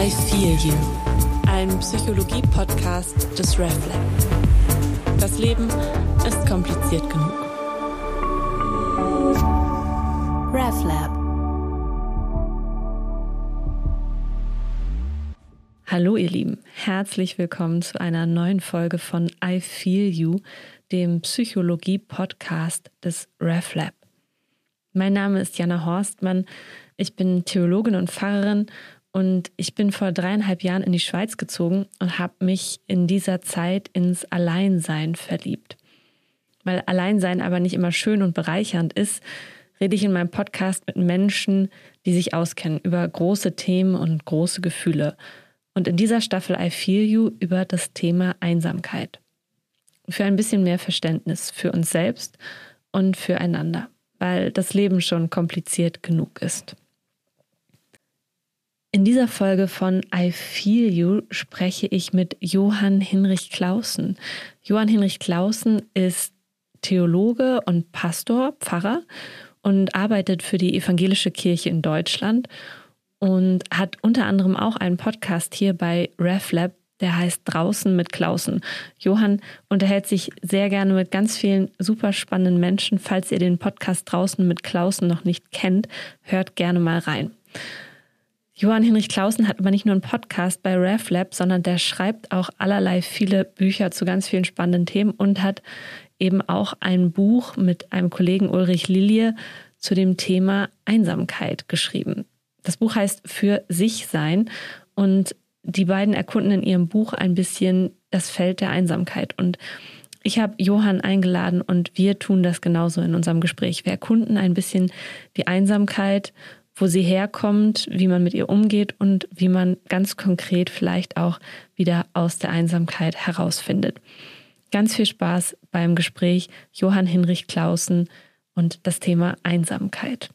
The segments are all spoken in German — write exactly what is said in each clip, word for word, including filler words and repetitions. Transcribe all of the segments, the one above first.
I Feel You, ein Psychologie-Podcast des RefLab. Das Leben ist kompliziert genug. RefLab. Hallo ihr Lieben, herzlich willkommen zu einer neuen Folge von I Feel You, dem Psychologie-Podcast des RefLab. Mein Name ist Jana Horstmann, ich bin Theologin und Pfarrerin und ich bin vor dreieinhalb Jahren in die Schweiz gezogen und habe mich in dieser Zeit ins Alleinsein verliebt. Weil Alleinsein aber nicht immer schön und bereichernd ist, rede ich in meinem Podcast mit Menschen, die sich auskennen über große Themen und große Gefühle. Und in dieser Staffel I Feel You über das Thema Einsamkeit. Für ein bisschen mehr Verständnis für uns selbst und füreinander, weil das Leben schon kompliziert genug ist. In dieser Folge von I Feel You spreche ich mit Johann Hinrich Claussen. Johann Hinrich Claussen ist Theologe und Pastor, Pfarrer und arbeitet für die Evangelische Kirche in Deutschland und hat unter anderem auch einen Podcast hier bei RefLab, der heißt Draußen mit Claussen. Johann unterhält sich sehr gerne mit ganz vielen super spannenden Menschen. Falls ihr den Podcast Draußen mit Claussen noch nicht kennt, hört gerne mal rein. Johann Hinrich Claussen hat aber nicht nur einen Podcast bei RefLab, sondern der schreibt auch allerlei viele Bücher zu ganz vielen spannenden Themen und hat eben auch ein Buch mit einem Kollegen Ulrich Lilje zu dem Thema Einsamkeit geschrieben. Das Buch heißt Für sich sein und die beiden erkunden in ihrem Buch ein bisschen das Feld der Einsamkeit. Und ich habe Johann eingeladen und wir tun das genauso in unserem Gespräch. Wir erkunden ein bisschen die Einsamkeit, wo sie herkommt, wie man mit ihr umgeht und wie man ganz konkret vielleicht auch wieder aus der Einsamkeit herausfindet. Ganz viel Spaß beim Gespräch Johann Hinrich Claussen und das Thema Einsamkeit.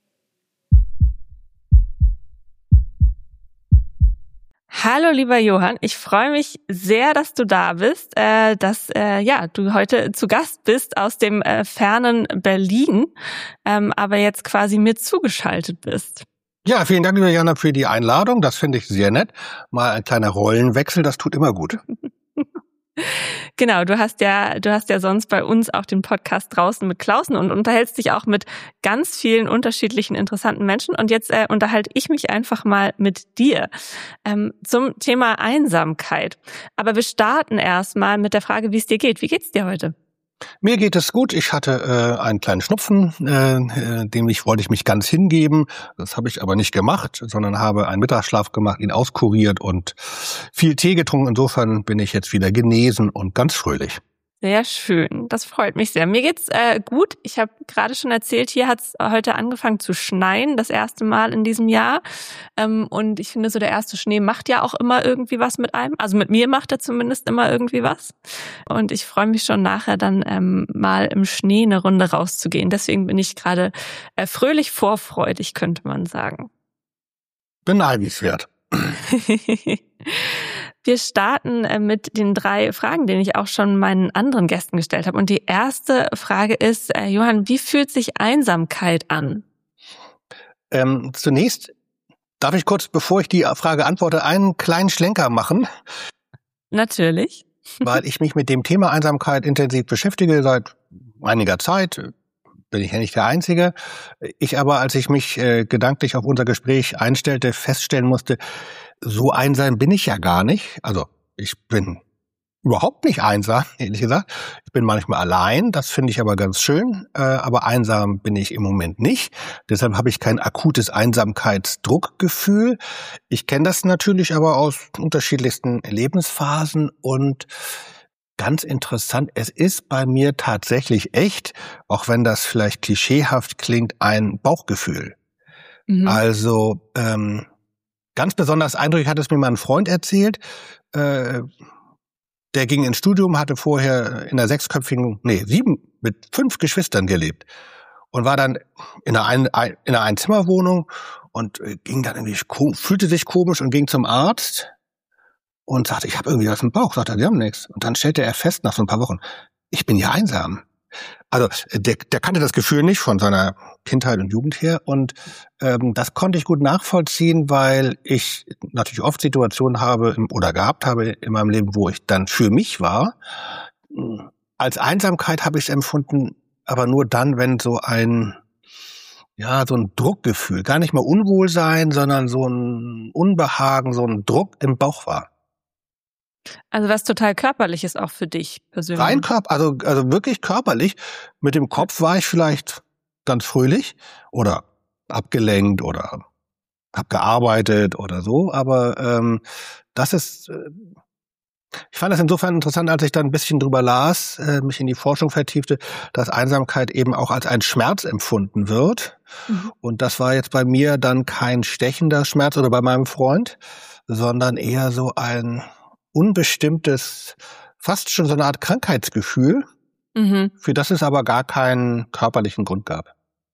Hallo lieber Johann, ich freue mich sehr, dass du da bist, äh, dass äh, ja du heute zu Gast bist aus dem äh, fernen Berlin, ähm, aber jetzt quasi mir zugeschaltet bist. Ja, vielen Dank, liebe Jana, für die Einladung. Das finde ich sehr nett. Mal ein kleiner Rollenwechsel, das tut immer gut. Genau, du hast ja, du hast ja sonst bei uns auch den Podcast Draußen mit Claussen und unterhältst dich auch mit ganz vielen unterschiedlichen interessanten Menschen. Und jetzt äh, unterhalte ich mich einfach mal mit dir ähm, zum Thema Einsamkeit. Aber wir starten erstmal mit der Frage, wie es dir geht. Wie geht's dir heute? Mir geht es gut. Ich hatte äh, einen kleinen Schnupfen, äh, dem ich wollte ich mich ganz hingeben. Das habe ich aber nicht gemacht, sondern habe einen Mittagsschlaf gemacht, ihn auskuriert und viel Tee getrunken. Insofern bin ich jetzt wieder genesen und ganz fröhlich. Sehr schön, das freut mich sehr. Mir geht's äh, gut. Ich habe gerade schon erzählt, hier hat's heute angefangen zu schneien, das erste Mal in diesem Jahr. Ähm, und ich finde, so der erste Schnee macht ja auch immer irgendwie was mit einem. Also mit mir macht er zumindest immer irgendwie was. Und ich freue mich schon nachher dann ähm, mal im Schnee eine Runde rauszugehen. Deswegen bin ich gerade äh, fröhlich vorfreudig, könnte man sagen. Beneidenswert. Wir starten mit den drei Fragen, die ich auch schon meinen anderen Gästen gestellt habe. Und die erste Frage ist, äh, Johann, wie fühlt sich Einsamkeit an? Ähm, zunächst darf ich kurz, bevor ich die Frage antworte, einen kleinen Schlenker machen. Natürlich. Weil ich mich mit dem Thema Einsamkeit intensiv beschäftige seit einiger Zeit. Bin ich ja nicht der Einzige. Ich aber, als ich mich äh, gedanklich auf unser Gespräch einstellte, feststellen musste, so einsam bin ich ja gar nicht. Also ich bin überhaupt nicht einsam, ehrlich gesagt. Ich bin manchmal allein, das finde ich aber ganz schön. Äh, aber einsam bin ich im Moment nicht. Deshalb habe ich kein akutes Einsamkeitsdruckgefühl. Ich kenne das natürlich aber aus unterschiedlichsten Lebensphasen und ganz interessant, es ist bei mir tatsächlich echt, auch wenn das vielleicht klischeehaft klingt, ein Bauchgefühl. Mhm. Also ähm, ganz besonders eindrücklich hat es mir mein Freund erzählt. Äh, der ging ins Studium, hatte vorher in einer sechsköpfigen, nee, sieben, mit fünf Geschwistern gelebt und war dann in einer, ein, in einer Einzimmerwohnung und ging dann irgendwie, fühlte sich komisch und ging zum Arzt. Und sagte, ich habe irgendwie was im Bauch. Sagt er, die haben nichts. Und dann stellte er fest, nach so ein paar Wochen, ich bin ja einsam. Also der, der kannte das Gefühl nicht von seiner Kindheit und Jugend her und ähm, das konnte ich gut nachvollziehen, weil ich natürlich oft Situationen habe im, oder gehabt habe in meinem Leben, wo ich dann für mich war. Als Einsamkeit habe ich es empfunden, aber nur dann, wenn so ein ja so ein Druckgefühl, gar nicht mal Unwohlsein, sondern so ein Unbehagen, so ein Druck im Bauch war. Also was total Körperliches auch für dich persönlich. Rein Körper, also, also wirklich körperlich. Mit dem Kopf war ich vielleicht ganz fröhlich oder abgelenkt oder hab gearbeitet oder so. Aber ähm, das ist, äh, ich fand das insofern interessant, als ich dann ein bisschen drüber las, äh, mich in die Forschung vertiefte, dass Einsamkeit eben auch als ein Schmerz empfunden wird. Mhm. Und das war jetzt bei mir dann kein stechender Schmerz oder bei meinem Freund, sondern eher so ein unbestimmtes, fast schon so eine Art Krankheitsgefühl, mhm. für das es aber gar keinen körperlichen Grund gab.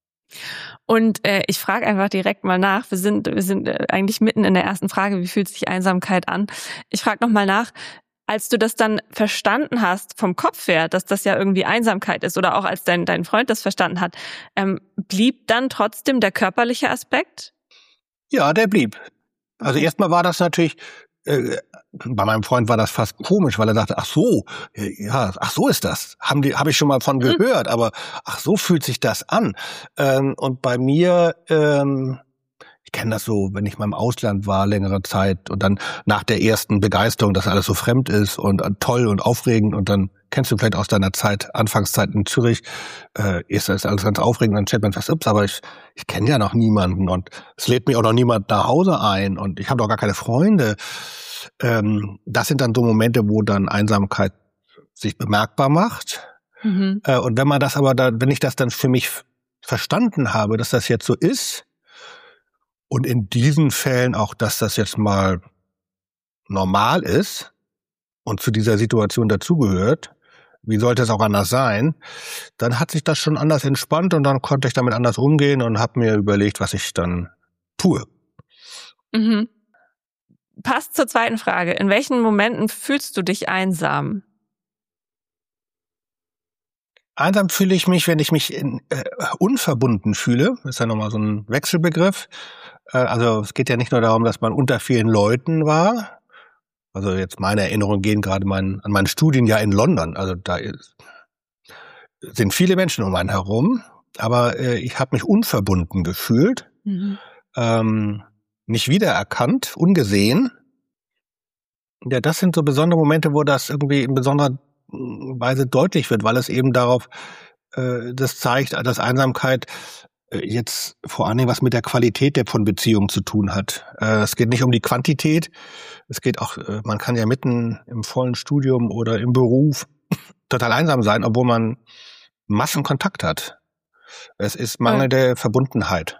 Und äh, ich frage einfach direkt mal nach, wir sind wir sind eigentlich mitten in der ersten Frage, wie fühlt sich Einsamkeit an? Ich frage nochmal nach, als du das dann verstanden hast vom Kopf her, dass das ja irgendwie Einsamkeit ist oder auch als dein, dein Freund das verstanden hat, ähm, blieb dann trotzdem der körperliche Aspekt? Ja, der blieb. Also erstmal war das natürlich Äh, bei meinem Freund war das fast komisch, weil er dachte, ach so, ja, ach so ist das. Haben die, habe ich schon mal von gehört, mhm. aber ach so fühlt sich das an. Ähm, und bei mir, ähm, ich kenne das so, wenn ich mal im Ausland war, längere Zeit und dann nach der ersten Begeisterung, dass alles so fremd ist und toll und aufregend und dann kennst du vielleicht aus deiner Zeit, Anfangszeit in Zürich, äh, ist das alles ganz aufregend, dann stellt man fest, ups, aber ich, ich kenne ja noch niemanden und es lädt mich auch noch niemand nach Hause ein und ich habe doch gar keine Freunde. Ähm, das sind dann so Momente, wo dann Einsamkeit sich bemerkbar macht. Mhm. Äh, und wenn man das aber dann, wenn ich das dann für mich f- verstanden habe, dass das jetzt so ist und in diesen Fällen auch, dass das jetzt mal normal ist und zu dieser Situation dazugehört, wie sollte es auch anders sein, dann hat sich das schon anders entspannt und dann konnte ich damit anders umgehen und habe mir überlegt, was ich dann tue. Mhm. Passt zur zweiten Frage. In welchen Momenten fühlst du dich einsam? Einsam fühle ich mich, wenn ich mich in, äh, unverbunden fühle. Das ist ja nochmal so ein Wechselbegriff. Äh, also es geht ja nicht nur darum, dass man unter vielen Leuten war. Also jetzt meine Erinnerungen gehen gerade mein, an mein Studienjahr in London. Also da ist, sind viele Menschen um einen herum. Aber äh, ich habe mich unverbunden gefühlt. Mhm. Ähm, nicht wiedererkannt, ungesehen. Ja, das sind so besondere Momente, wo das irgendwie in besonderer Weise deutlich wird, weil es eben darauf äh, das zeigt, dass Einsamkeit äh, jetzt vor allen Dingen was mit der Qualität der von Beziehungen zu tun hat. Äh, es geht nicht um die Quantität, es geht auch, äh, man kann ja mitten im vollen Studium oder im Beruf total einsam sein, obwohl man Massenkontakt hat. Es ist mangelnde ja. Verbundenheit.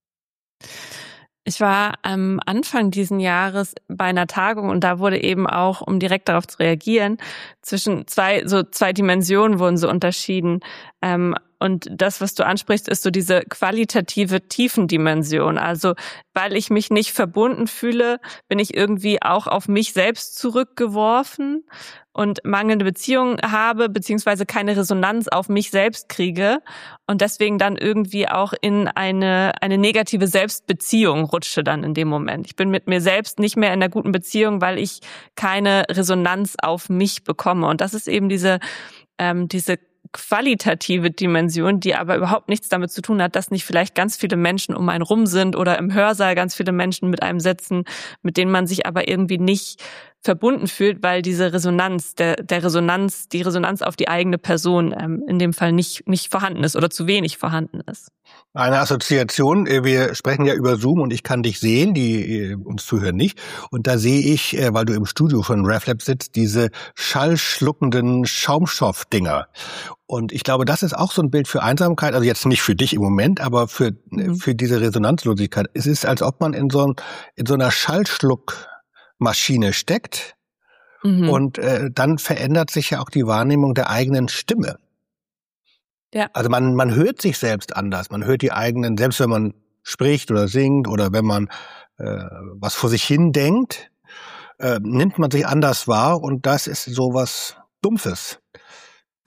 Ich war am Anfang diesen Jahres bei einer Tagung und da wurde eben auch, um direkt darauf zu reagieren, zwischen zwei, so zwei Dimensionen wurden so unterschieden. Ähm, und das, was du ansprichst, ist so diese qualitative Tiefendimension. Also, weil ich mich nicht verbunden fühle, bin ich irgendwie auch auf mich selbst zurückgeworfen und mangelnde Beziehungen habe, beziehungsweise keine Resonanz auf mich selbst kriege und deswegen dann irgendwie auch in eine eine negative Selbstbeziehung rutsche dann in dem Moment. Ich bin mit mir selbst nicht mehr in einer guten Beziehung, weil ich keine Resonanz auf mich bekomme. Und das ist eben diese ähm, diese qualitative Dimension, die aber überhaupt nichts damit zu tun hat, dass nicht vielleicht ganz viele Menschen um einen rum sind oder im Hörsaal ganz viele Menschen mit einem sitzen, mit denen man sich aber irgendwie nicht verbunden fühlt, weil diese Resonanz, der, der Resonanz, die Resonanz auf die eigene Person ähm, in dem Fall nicht, nicht vorhanden ist oder zu wenig vorhanden ist. Eine Assoziation, wir sprechen ja über Zoom und ich kann dich sehen, die uns zuhören nicht. Und da sehe ich, weil du im Studio von RefLab sitzt, diese schallschluckenden Schaumstoffdinger. Und ich glaube, das ist auch so ein Bild für Einsamkeit, also jetzt nicht für dich im Moment, aber für, mhm. für diese Resonanzlosigkeit. Es ist, als ob man in so, in so einer Schallschluckmaschine steckt mhm. und äh, dann verändert sich ja auch die Wahrnehmung der eigenen Stimme. Ja. Also man, man hört sich selbst anders. Man hört die eigenen, selbst wenn man spricht oder singt oder wenn man äh, was vor sich hin denkt, äh, nimmt man sich anders wahr und das ist sowas Dumpfes.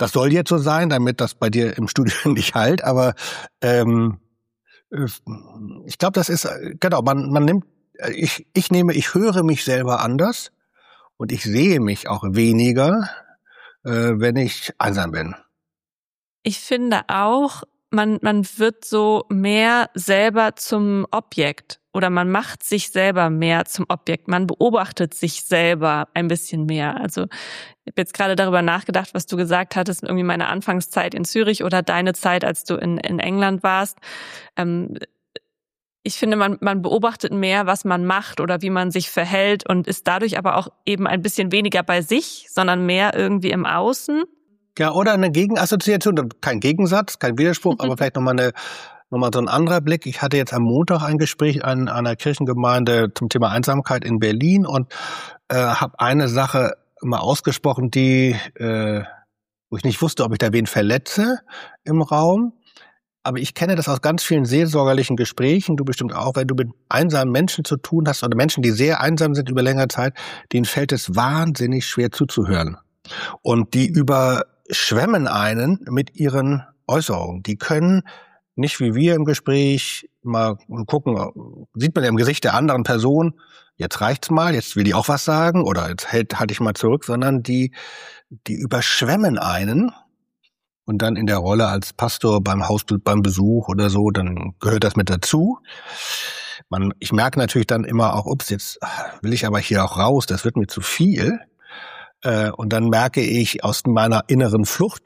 das soll jetzt so sein, damit das bei dir im Studio nicht halt, aber ähm, ich glaube, das ist, genau, man, man nimmt, ich, ich nehme, ich höre mich selber anders und ich sehe mich auch weniger, äh, wenn ich einsam bin. Ich finde auch, man, man wird so mehr selber zum Objekt oder man macht sich selber mehr zum Objekt. Man beobachtet sich selber ein bisschen mehr. Also ich habe jetzt gerade darüber nachgedacht, was du gesagt hattest, irgendwie meine Anfangszeit in Zürich oder deine Zeit, als du in, in England warst. Ähm, ich finde, man, man beobachtet mehr, was man macht oder wie man sich verhält und ist dadurch aber auch eben ein bisschen weniger bei sich, sondern mehr irgendwie im Außen. Ja, oder eine Gegenassoziation, kein Gegensatz, kein Widerspruch, aber vielleicht nochmal eine, nochmal so ein anderer Blick. Ich hatte jetzt am Montag ein Gespräch an einer Kirchengemeinde zum Thema Einsamkeit in Berlin und äh, habe eine Sache mal ausgesprochen, die, äh, wo ich nicht wusste, ob ich da wen verletze im Raum. Aber ich kenne das aus ganz vielen seelsorgerlichen Gesprächen, du bestimmt auch, wenn du mit einsamen Menschen zu tun hast oder Menschen, die sehr einsam sind über längere Zeit, denen fällt es wahnsinnig schwer zuzuhören. Und die überschwemmen einen mit ihren Äußerungen. Die können nicht wie wir im Gespräch mal gucken, sieht man ja im Gesicht der anderen Person, jetzt reicht's mal, jetzt will die auch was sagen oder jetzt hält, halte ich mal zurück, sondern die, die überschwemmen einen. Und dann in der Rolle als Pastor beim Haus, beim Besuch oder so, dann gehört das mit dazu. Man, ich merke natürlich dann immer auch, ups, jetzt will ich aber hier auch raus, das wird mir zu viel. Äh, und dann merke ich aus meiner inneren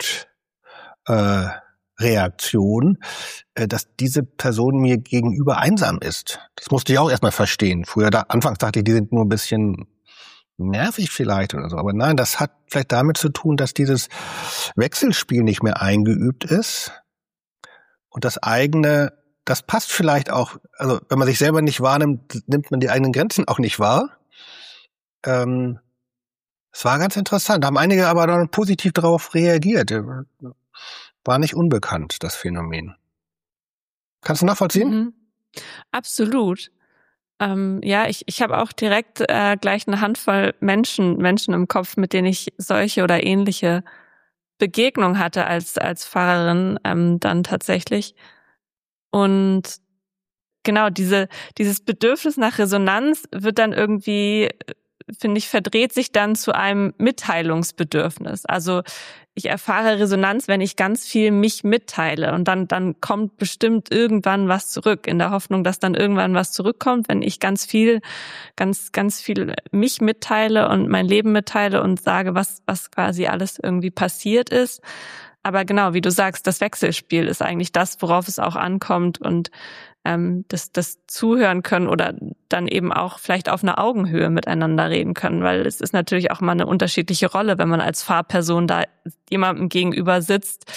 Fluchtreaktion, äh, äh, dass diese Person mir gegenüber einsam ist. Das musste ich auch erstmal verstehen. Früher, da, anfangs dachte ich, die sind nur ein bisschen nervig vielleicht oder so. Aber nein, das hat vielleicht damit zu tun, dass dieses Wechselspiel nicht mehr eingeübt ist. Und das eigene, das passt vielleicht auch, also wenn man sich selber nicht wahrnimmt, nimmt man die eigenen Grenzen auch nicht wahr. Ähm, es war ganz interessant. Da haben einige aber dann positiv darauf reagiert. War nicht unbekannt, das Phänomen. Kannst du nachvollziehen? Mhm. Absolut. Ähm, ja, ich, ich habe auch direkt äh, gleich eine Handvoll Menschen, Menschen im Kopf, mit denen ich solche oder ähnliche Begegnungen hatte als als Pfarrerin ähm, dann tatsächlich. Und genau diese dieses Bedürfnis nach Resonanz wird dann irgendwie, finde ich, verdreht sich dann zu einem Mitteilungsbedürfnis. Also ich erfahre Resonanz, wenn ich ganz viel mich mitteile und dann dann kommt bestimmt irgendwann was zurück, in der Hoffnung, dass dann irgendwann was zurückkommt, wenn ich ganz viel ganz ganz viel mich mitteile und mein Leben mitteile und sage, was was quasi alles irgendwie passiert ist. Aber genau, wie du sagst, das Wechselspiel ist eigentlich das, worauf es auch ankommt und ähm, das, das Zuhören können oder dann eben auch vielleicht auf einer Augenhöhe miteinander reden können, weil es ist natürlich auch mal eine unterschiedliche Rolle, wenn man als Fahrperson da jemandem gegenüber sitzt,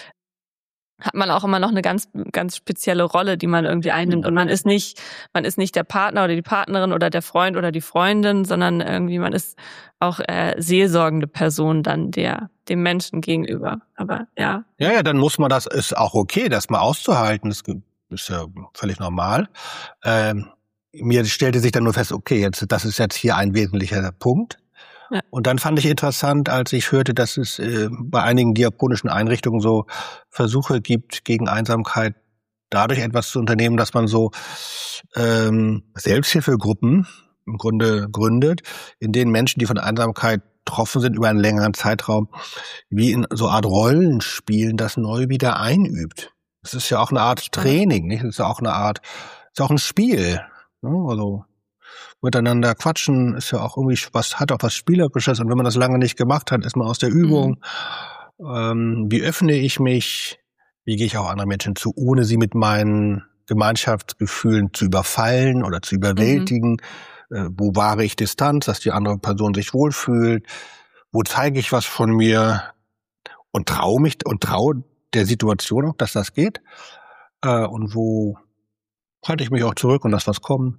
hat man auch immer noch eine ganz ganz spezielle Rolle, die man irgendwie einnimmt und man ist nicht man ist nicht der Partner oder die Partnerin oder der Freund oder die Freundin, sondern irgendwie man ist auch äh, seelsorgende Person dann der dem Menschen gegenüber. Aber ja. Ja, ja, dann muss man das, ist auch okay, das mal auszuhalten. Das ist ja völlig normal. Ähm, mir stellte sich dann nur fest, okay, jetzt das ist jetzt hier ein wesentlicher Punkt. Ja. Und dann fand ich interessant, als ich hörte, dass es äh, bei einigen diakonischen Einrichtungen so Versuche gibt, gegen Einsamkeit dadurch etwas zu unternehmen, dass man so ähm, Selbsthilfegruppen im Grunde gründet, in denen Menschen, die von Einsamkeit betroffen sind über einen längeren Zeitraum, wie in so Art Rollenspielen das neu wieder einübt. Das ist ja auch eine Art Training, nicht? Das ist ja auch eine Art, ist auch ein Spiel. Ne? Also miteinander quatschen ist ja auch irgendwie was, hat auch was Spielerisches. Und wenn man das lange nicht gemacht hat, ist man aus der Übung. Mhm. Ähm, wie öffne ich mich? Wie gehe ich auch anderen Menschen zu, ohne sie mit meinen Gemeinschaftsgefühlen zu überfallen oder zu überwältigen? Mhm. Äh, wo wahre ich Distanz, dass die andere Person sich wohlfühlt? Wo zeige ich was von mir? Und traue mich und traue der Situation auch, dass das geht? Äh, und wo halte ich mich auch zurück und lass was kommen?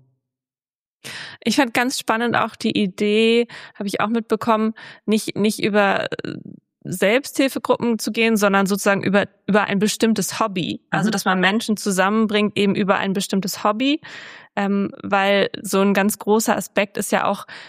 Ich fand ganz spannend auch die Idee, habe ich auch mitbekommen, nicht nicht über Selbsthilfegruppen zu gehen, sondern sozusagen über über ein bestimmtes Hobby. Also dass man Menschen zusammenbringt eben über ein bestimmtes Hobby, ähm, weil so ein ganz großer Aspekt ist ja auch,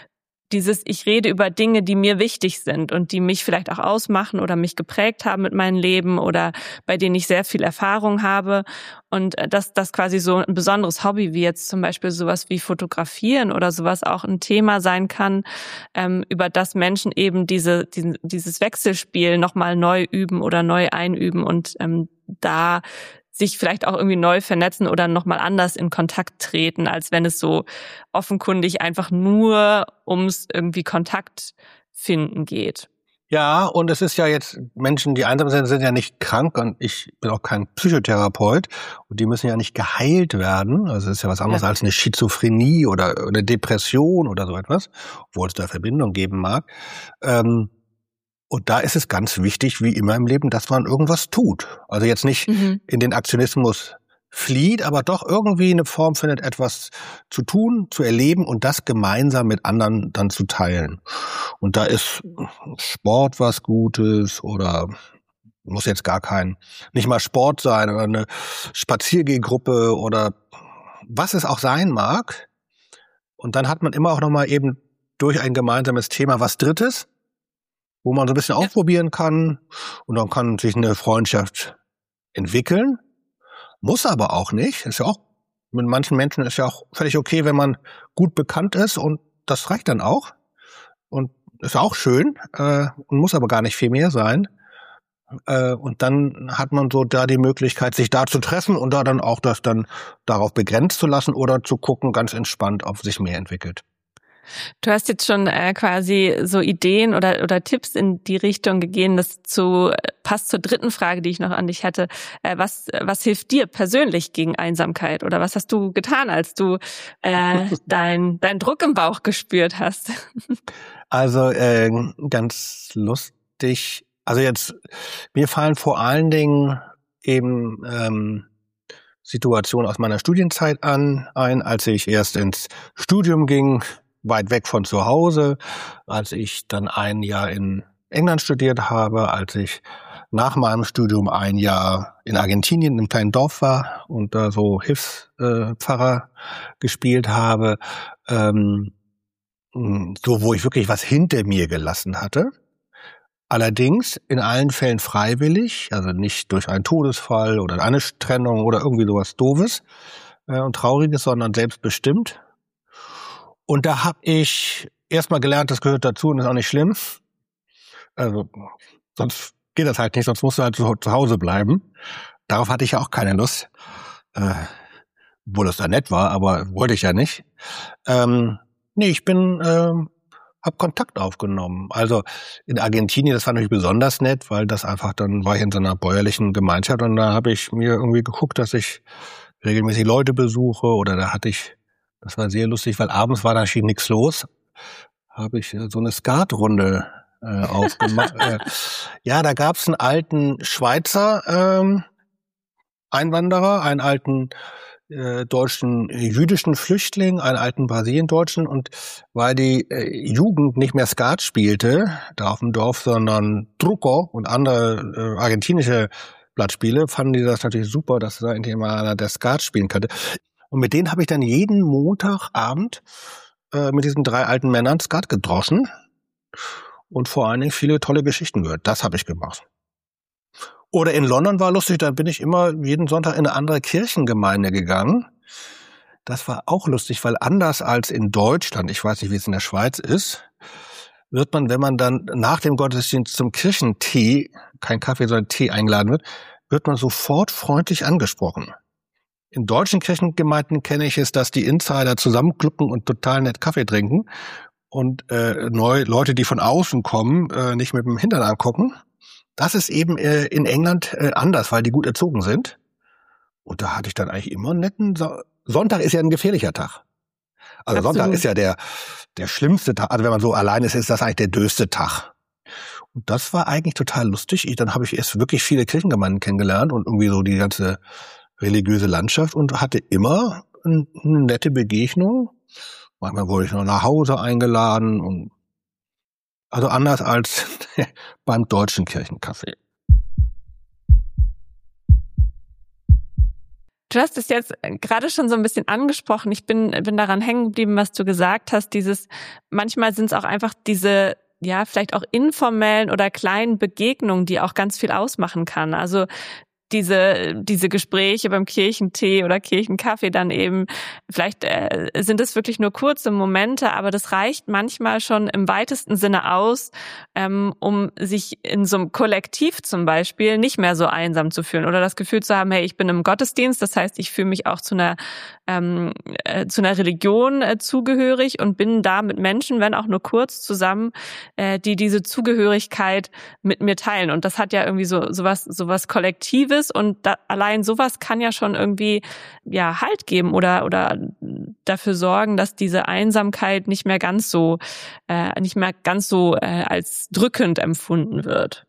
dieses, ich rede über Dinge, die mir wichtig sind und die mich vielleicht auch ausmachen oder mich geprägt haben mit meinem Leben oder bei denen ich sehr viel Erfahrung habe. Und dass das quasi so ein besonderes Hobby wie jetzt zum Beispiel sowas wie Fotografieren oder sowas auch ein Thema sein kann, ähm, über das Menschen eben diese, diesen, dieses Wechselspiel nochmal neu üben oder neu einüben und ähm, da sich vielleicht auch irgendwie neu vernetzen oder nochmal anders in Kontakt treten, als wenn es so offenkundig einfach nur ums irgendwie Kontakt finden geht. Ja, und es ist ja jetzt, Menschen, die einsam sind, sind ja nicht krank und ich bin auch kein Psychotherapeut und die müssen ja nicht geheilt werden. Also es ist ja was anderes ja. als eine Schizophrenie oder eine Depression oder so etwas, obwohl es da Verbindung geben mag. Ähm, Und da ist es ganz wichtig, wie immer im Leben, dass man irgendwas tut. Also jetzt nicht mhm. in den Aktionismus flieht, aber doch irgendwie eine Form findet, etwas zu tun, zu erleben und das gemeinsam mit anderen dann zu teilen. Und da ist Sport was Gutes oder muss jetzt gar kein, nicht mal Sport sein oder eine Spaziergehgruppe oder was es auch sein mag. Und dann hat man immer auch nochmal eben durch ein gemeinsames Thema was Drittes, wo man so ein bisschen ja. ausprobieren kann und dann kann sich eine Freundschaft entwickeln. Muss aber auch nicht. Ist ja auch, mit manchen Menschen ist ja auch völlig okay, wenn man gut bekannt ist und das reicht dann auch. Und ist auch schön, äh, muss aber gar nicht viel mehr sein. Äh, und dann hat man so da die Möglichkeit, sich da zu treffen und da dann auch das dann darauf begrenzt zu lassen oder zu gucken, ganz entspannt, ob sich mehr entwickelt. Du hast jetzt schon äh, quasi so Ideen oder oder Tipps in die Richtung gegeben, das zu passt zur dritten Frage, die ich noch an dich hatte. Äh, was was hilft dir persönlich gegen Einsamkeit oder was hast du getan, als du äh, dein dein Druck im Bauch gespürt hast? Also äh, ganz lustig. Also jetzt mir fallen vor allen Dingen eben ähm, Situationen aus meiner Studienzeit an ein, als ich erst ins Studium ging, weit weg von zu Hause, als ich dann ein Jahr in England studiert habe, als ich nach meinem Studium ein Jahr in Argentinien in einem kleinen Dorf war und da so Hilfspfarrer gespielt habe, ähm, so wo ich wirklich was hinter mir gelassen hatte. Allerdings in allen Fällen freiwillig, also nicht durch einen Todesfall oder eine Trennung oder irgendwie sowas Doofes äh, und Trauriges, sondern selbstbestimmt. Und da habe ich erstmal gelernt, das gehört dazu und ist auch nicht schlimm. Also sonst geht das halt nicht, sonst musst du halt zu, zu Hause bleiben. Darauf hatte ich ja auch keine Lust. Äh, obwohl es da nett war, aber wollte ich ja nicht. Ähm, nee, ich bin, äh, habe Kontakt aufgenommen. Also in Argentinien, das war natürlich besonders nett, weil das einfach, dann war ich in so einer bäuerlichen Gemeinschaft und da habe ich mir irgendwie geguckt, dass ich regelmäßig Leute besuche oder da hatte ich, das war sehr lustig, weil abends war da schien nichts los, habe ich so eine Skatrunde äh, aufgemacht. äh, ja, da gab's einen alten Schweizer ähm, Einwanderer, einen alten äh, deutschen äh, jüdischen Flüchtling, einen alten Brasiliendeutschen, und weil die äh, Jugend nicht mehr Skat spielte da auf dem Dorf, sondern Truco und andere äh, argentinische Blattspiele, fanden die das natürlich super, dass da endlich mal einer der Skat spielen könnte. Und mit denen habe ich dann jeden Montagabend äh, mit diesen drei alten Männern Skat gedroschen und vor allen Dingen viele tolle Geschichten gehört. Das habe ich gemacht. Oder in London war lustig, da bin ich immer jeden Sonntag in eine andere Kirchengemeinde gegangen. Das war auch lustig, weil anders als in Deutschland, ich weiß nicht, wie es in der Schweiz ist, wird man, wenn man dann nach dem Gottesdienst zum Kirchentee, kein Kaffee, sondern Tee eingeladen wird, wird man sofort freundlich angesprochen. In deutschen Kirchengemeinden kenne ich es, dass die Insider zusammenklucken und total nett Kaffee trinken und äh, neu Leute, die von außen kommen, äh, nicht mit dem Hintern angucken. Das ist eben äh, in England äh, anders, weil die gut erzogen sind. Und da hatte ich dann eigentlich immer einen netten so- Sonntag ist ja ein gefährlicher Tag. Also Absolut. Sonntag ist ja der der schlimmste Tag. Also wenn man so allein ist, ist das eigentlich der döste Tag. Und das war eigentlich total lustig. Ich, dann habe ich erst wirklich viele Kirchengemeinden kennengelernt und irgendwie so die ganze religiöse Landschaft und hatte immer eine nette Begegnung. Manchmal wurde ich noch nach Hause eingeladen und also anders als beim deutschen Kirchencafé. Du Du hast es jetzt gerade schon so ein bisschen angesprochen. Ich bin, bin daran hängen geblieben, was du gesagt hast. Dieses, manchmal sind es auch einfach diese, ja, vielleicht auch informellen oder kleinen Begegnungen, die auch ganz viel ausmachen kann. Also diese diese Gespräche beim Kirchentee oder Kirchenkaffee dann eben, vielleicht äh, sind es wirklich nur kurze Momente, aber das reicht manchmal schon im weitesten Sinne aus, ähm, um sich in so einem Kollektiv zum Beispiel nicht mehr so einsam zu fühlen oder das Gefühl zu haben, hey, ich bin im Gottesdienst, das heißt, ich fühle mich auch zu einer ähm, äh, zu einer Religion äh, zugehörig und bin da mit Menschen, wenn auch nur kurz zusammen, äh, die diese Zugehörigkeit mit mir teilen. Und das hat ja irgendwie so sowas sowas Kollektives. Und da, allein sowas kann ja schon irgendwie ja Halt geben oder oder dafür sorgen, dass diese Einsamkeit nicht mehr ganz so äh, nicht mehr ganz so äh, als drückend empfunden wird.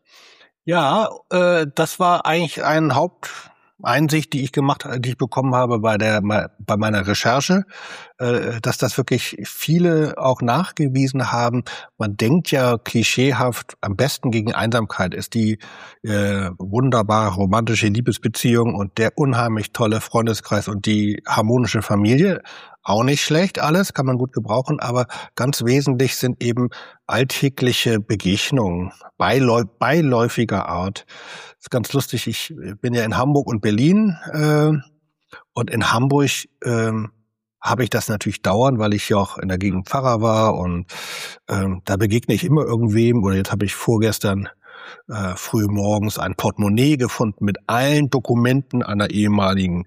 Ja, äh, das war eigentlich ein Haupteinsicht, die ich gemacht, die ich bekommen habe bei der bei meiner Recherche, äh, dass das wirklich viele auch nachgewiesen haben. Man denkt ja klischeehaft, am besten gegen Einsamkeit ist die äh, wunderbare romantische Liebesbeziehung und der unheimlich tolle Freundeskreis und die harmonische Familie. Auch nicht schlecht alles, kann man gut gebrauchen, aber ganz wesentlich sind eben alltägliche Begegnungen, beiläu- beiläufiger Art. Das ist ganz lustig, ich bin ja in Hamburg und Berlin äh, und in Hamburg äh, habe ich das natürlich dauernd, weil ich ja auch in der Gegend Pfarrer war und äh, da begegne ich immer irgendwem. Oder jetzt habe ich vorgestern äh, früh morgens ein Portemonnaie gefunden mit allen Dokumenten einer ehemaligen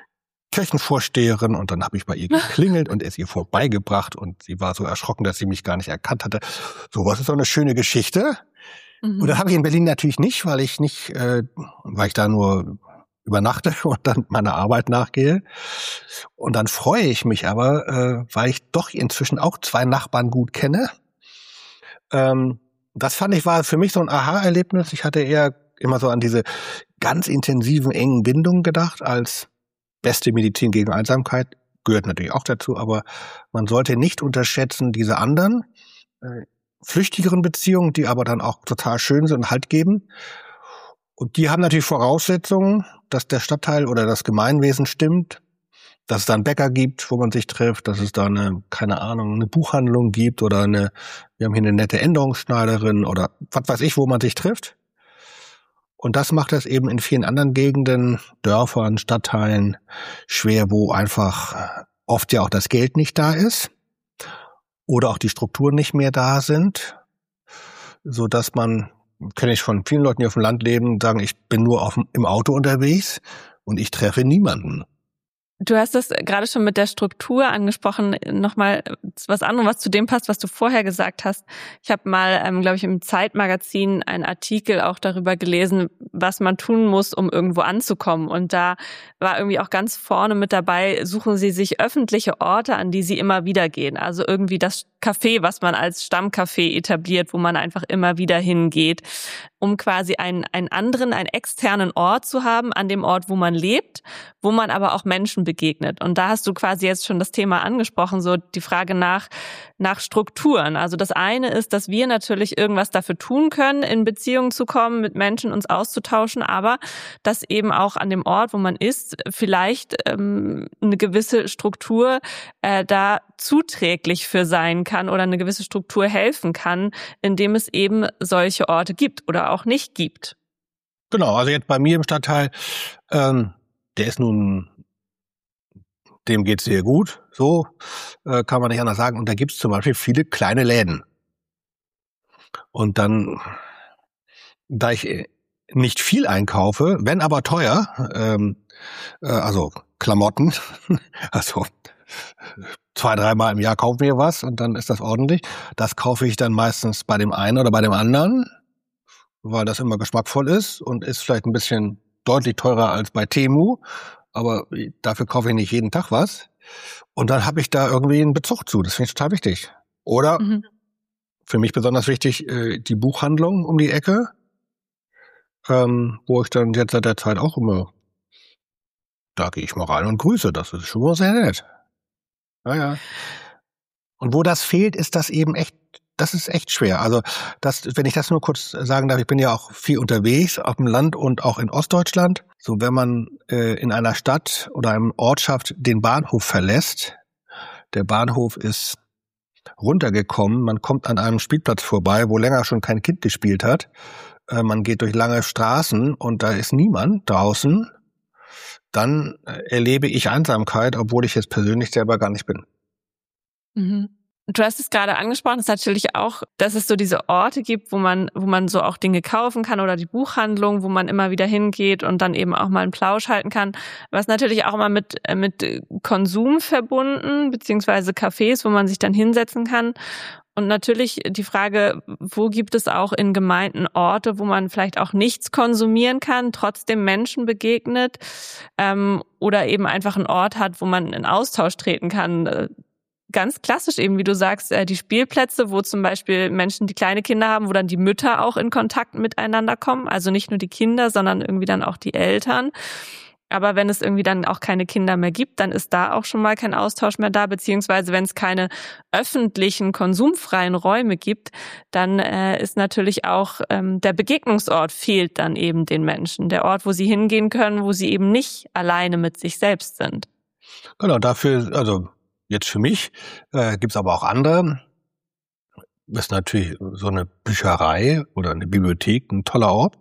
Kirchenvorsteherin und dann habe ich bei ihr geklingelt und es ihr vorbeigebracht und sie war so erschrocken, dass sie mich gar nicht erkannt hatte. So, was ist so eine schöne Geschichte. Mhm. Und das habe ich in Berlin natürlich nicht, weil ich nicht, äh, weil ich da nur übernachte und dann meiner Arbeit nachgehe. Und dann freue ich mich aber, äh, weil ich doch inzwischen auch zwei Nachbarn gut kenne. Ähm, das fand ich, war für mich so ein Aha-Erlebnis. Ich hatte eher immer so an diese ganz intensiven, engen Bindungen gedacht als beste Medizin gegen Einsamkeit, gehört natürlich auch dazu, aber man sollte nicht unterschätzen diese anderen äh, flüchtigeren Beziehungen, die aber dann auch total schön sind und Halt geben. Und die haben natürlich Voraussetzungen, dass der Stadtteil oder das Gemeinwesen stimmt, dass es da einen Bäcker gibt, wo man sich trifft, dass es da eine, keine Ahnung, eine Buchhandlung gibt oder eine, wir haben hier eine nette Änderungsschneiderin oder was weiß ich, wo man sich trifft. Und das macht es eben in vielen anderen Gegenden, Dörfern, Stadtteilen schwer, wo einfach oft ja auch das Geld nicht da ist oder auch die Strukturen nicht mehr da sind, so dass man, kenne ich von vielen Leuten, die auf dem Land leben, sagen, ich bin nur auf, im Auto unterwegs und ich treffe niemanden. Du hast das gerade schon mit der Struktur angesprochen. Nochmal was anderes, was zu dem passt, was du vorher gesagt hast. Ich habe mal, ähm, glaube ich, im Zeitmagazin einen Artikel auch darüber gelesen, was man tun muss, um irgendwo anzukommen. Und da war irgendwie auch ganz vorne mit dabei, suchen Sie sich öffentliche Orte, an die Sie immer wieder gehen. Also irgendwie das Café, was man als Stammcafé etabliert, wo man einfach immer wieder hingeht, um quasi einen, einen anderen, einen externen Ort zu haben, an dem Ort, wo man lebt, wo man aber auch Menschen begegnet. Und da hast du quasi jetzt schon das Thema angesprochen, so die Frage nach, nach Strukturen. Also das eine ist, dass wir natürlich irgendwas dafür tun können, in Beziehungen zu kommen, mit Menschen uns auszutauschen, aber dass eben auch an dem Ort, wo man ist, vielleicht ähm, eine gewisse Struktur äh, da zuträglich für sein kann oder eine gewisse Struktur helfen kann, indem es eben solche Orte gibt oder auch nicht gibt. Genau, also jetzt bei mir im Stadtteil, ähm, der ist nun, dem geht's sehr gut, so äh, kann man nicht anders sagen. Und da gibt's zum Beispiel viele kleine Läden. Und dann, da ich nicht viel einkaufe, wenn aber teuer, ähm, äh, also Klamotten, also zwei, dreimal im Jahr kaufen wir was und dann ist das ordentlich. Das kaufe ich dann meistens bei dem einen oder bei dem anderen, weil das immer geschmackvoll ist und ist vielleicht ein bisschen deutlich teurer als bei Temu, aber dafür kaufe ich nicht jeden Tag was. Und dann habe ich da irgendwie einen Bezug zu. Das finde ich total wichtig. Oder mhm. für mich besonders wichtig, die Buchhandlung um die Ecke, ähm, wo ich dann jetzt seit der Zeit auch immer, da gehe ich mal rein und grüße. Das ist schon mal sehr nett. Ja, ja. Und wo das fehlt, ist das eben echt das ist echt schwer. Also das, wenn ich das nur kurz sagen darf, ich bin ja auch viel unterwegs auf dem Land und auch in Ostdeutschland. So, wenn man äh, in einer Stadt oder einem Ortschaft den Bahnhof verlässt, der Bahnhof ist runtergekommen, man kommt an einem Spielplatz vorbei, wo länger schon kein Kind gespielt hat. Äh, man geht durch lange Straßen und da ist niemand draußen. Dann äh, erlebe ich Einsamkeit, obwohl ich jetzt persönlich selber gar nicht bin. Mhm. Du hast es gerade angesprochen, es ist natürlich auch, dass es so diese Orte gibt, wo man, wo man so auch Dinge kaufen kann oder die Buchhandlung, wo man immer wieder hingeht und dann eben auch mal einen Plausch halten kann. Was natürlich auch immer mit, mit Konsum verbunden, beziehungsweise Cafés, wo man sich dann hinsetzen kann. Und natürlich die Frage, wo gibt es auch in Gemeinden Orte, wo man vielleicht auch nichts konsumieren kann, trotzdem Menschen begegnet, ähm, oder eben einfach einen Ort hat, wo man in Austausch treten kann. Ganz klassisch eben, wie du sagst, die Spielplätze, wo zum Beispiel Menschen, die kleine Kinder haben, wo dann die Mütter auch in Kontakt miteinander kommen. Also nicht nur die Kinder, sondern irgendwie dann auch die Eltern. Aber wenn es irgendwie dann auch keine Kinder mehr gibt, dann ist da auch schon mal kein Austausch mehr da. Beziehungsweise wenn es keine öffentlichen, konsumfreien Räume gibt, dann äh, ist natürlich auch ähm, der Begegnungsort fehlt dann eben den Menschen. Der Ort, wo sie hingehen können, wo sie eben nicht alleine mit sich selbst sind. Genau, dafür, also jetzt für mich, äh, gibt's aber auch andere. Das ist natürlich so eine Bücherei oder eine Bibliothek ein toller Ort.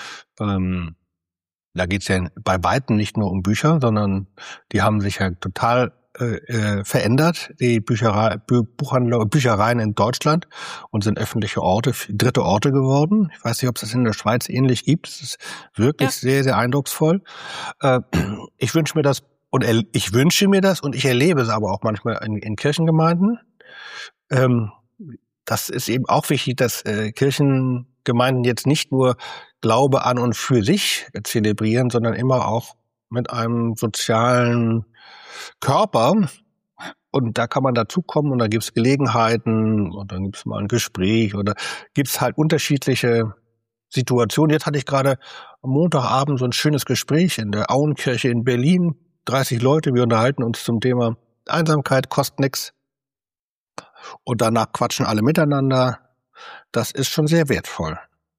Ähm, da geht's ja bei weitem nicht nur um Bücher, sondern die haben sich ja total äh, äh, verändert, die Bücherei, Bü- Buchhandler, Büchereien in Deutschland, und sind öffentliche Orte, dritte Orte geworden. Ich weiß nicht, ob es das in der Schweiz ähnlich gibt. Es ist wirklich ja. sehr, sehr eindrucksvoll. Äh, ich wünsche mir das Und ich wünsche mir das und ich erlebe es aber auch manchmal in, in Kirchengemeinden. Ähm, das ist eben auch wichtig, dass äh, Kirchengemeinden jetzt nicht nur Glaube an und für sich zelebrieren, sondern immer auch mit einem sozialen Körper. Und da kann man dazukommen und da gibt es Gelegenheiten und dann gibt es mal ein Gespräch oder gibt es halt unterschiedliche Situationen. Jetzt hatte ich gerade am Montagabend so ein schönes Gespräch in der Auenkirche in Berlin. dreißig Leute, wir unterhalten uns zum Thema Einsamkeit, kostet nix. Und danach quatschen alle miteinander. Das ist schon sehr wertvoll.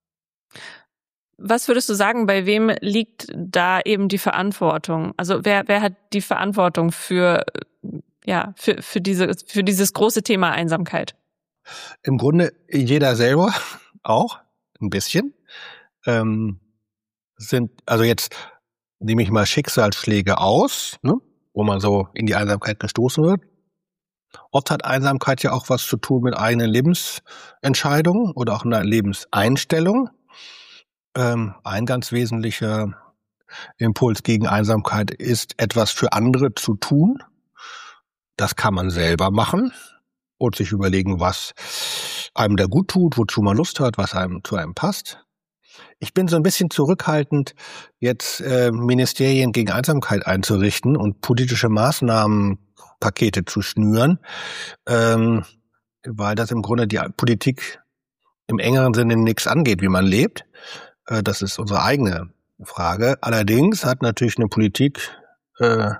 Was würdest du sagen, bei wem liegt da eben die Verantwortung? Also wer, wer hat die Verantwortung für, ja, für, für diese, für dieses große Thema Einsamkeit? Im Grunde jeder selber auch, ein bisschen. Ähm, sind, also jetzt, nehme ich mal Schicksalsschläge aus, ne, wo man so in die Einsamkeit gestoßen wird. Oft hat Einsamkeit ja auch was zu tun mit eigenen Lebensentscheidungen oder auch einer Lebenseinstellung. Ähm, ein ganz wesentlicher Impuls gegen Einsamkeit ist, etwas für andere zu tun. Das kann man selber machen und sich überlegen, was einem da gut tut, wozu man Lust hat, was einem zu einem passt. Ich bin so ein bisschen zurückhaltend, jetzt äh, Ministerien gegen Einsamkeit einzurichten und politische Maßnahmenpakete zu schnüren, ähm, weil das im Grunde die Politik im engeren Sinne nichts angeht, wie man lebt. Äh, das ist unsere eigene Frage. Allerdings hat natürlich eine Politik, äh,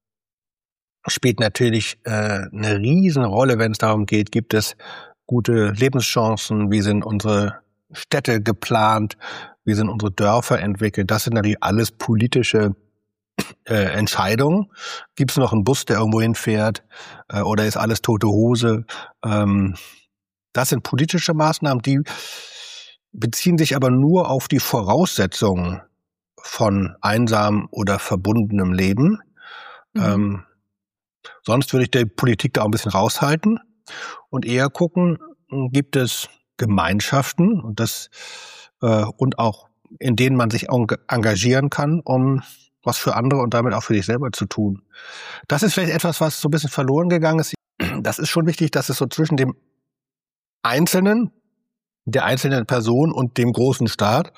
spielt natürlich äh, eine Riesenrolle, wenn es darum geht, gibt es gute Lebenschancen, wie sind unsere Städte geplant, wie sind unsere Dörfer entwickelt. Das sind natürlich alles politische äh, Entscheidungen. Gibt es noch einen Bus, der irgendwo hinfährt, äh, oder ist alles tote Hose? Ähm, das sind politische Maßnahmen, die beziehen sich aber nur auf die Voraussetzungen von einsam oder verbundenem Leben. Mhm. Ähm, sonst würde ich der Politik da auch ein bisschen raushalten und eher gucken, gibt es Gemeinschaften und das äh, und auch in denen man sich engagieren kann, um was für andere und damit auch für sich selber zu tun. Das ist vielleicht etwas, was so ein bisschen verloren gegangen ist. Das ist schon wichtig, dass es so zwischen dem Einzelnen, der einzelnen Person und dem großen Staat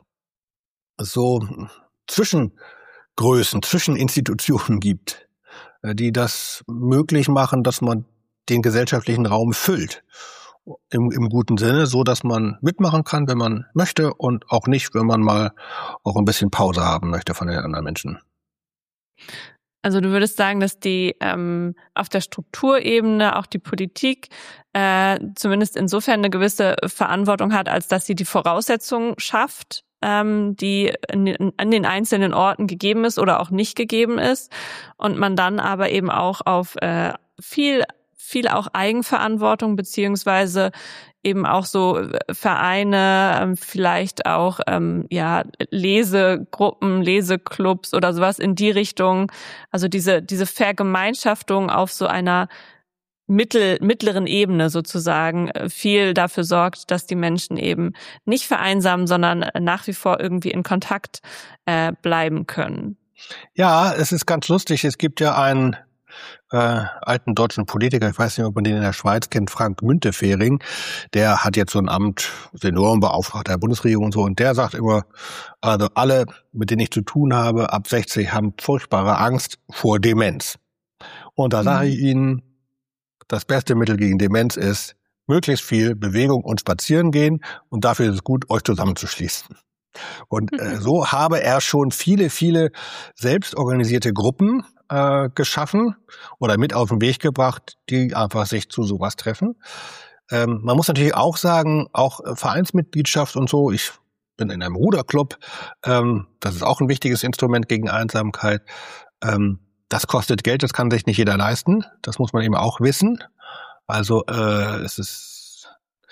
so Zwischengrößen, Zwischeninstitutionen gibt, die das möglich machen, dass man den gesellschaftlichen Raum füllt. Im, im guten Sinne, so dass man mitmachen kann, wenn man möchte und auch nicht, wenn man mal auch ein bisschen Pause haben möchte von den anderen Menschen. Also du würdest sagen, dass die ähm, auf der Strukturebene auch die Politik äh, zumindest insofern eine gewisse Verantwortung hat, als dass sie die Voraussetzungen schafft, ähm, die in, an den einzelnen Orten gegeben ist oder auch nicht gegeben ist, und man dann aber eben auch auf äh, viel viel auch Eigenverantwortung beziehungsweise eben auch so Vereine, vielleicht auch ähm, ja Lesegruppen, Leseclubs oder sowas in die Richtung. Also diese diese Vergemeinschaftung auf so einer mittel, mittleren Ebene sozusagen viel dafür sorgt, dass die Menschen eben nicht vereinsamen, sondern nach wie vor irgendwie in Kontakt äh, bleiben können. Ja, es ist ganz lustig. Es gibt ja einen äh, alten deutschen Politiker, ich weiß nicht, ob man den in der Schweiz kennt, Frank Müntefering, der hat jetzt so ein Amt, Seniorenbeauftragter der Bundesregierung und so, und der sagt immer, also alle, mit denen ich zu tun habe, ab sechzig, haben furchtbare Angst vor Demenz. Und da mhm. sage ich Ihnen, das beste Mittel gegen Demenz ist möglichst viel Bewegung und Spazieren gehen, und dafür ist es gut, euch zusammenzuschließen. Und äh, so habe er schon viele, viele selbstorganisierte Gruppen äh, geschaffen oder mit auf den Weg gebracht, die einfach sich zu sowas treffen. Ähm, man muss natürlich auch sagen, auch Vereinsmitgliedschaft und so, ich bin in einem Ruderclub, ähm, das ist auch ein wichtiges Instrument gegen Einsamkeit. Ähm, das kostet Geld, das kann sich nicht jeder leisten, das muss man eben auch wissen. Also äh, es ist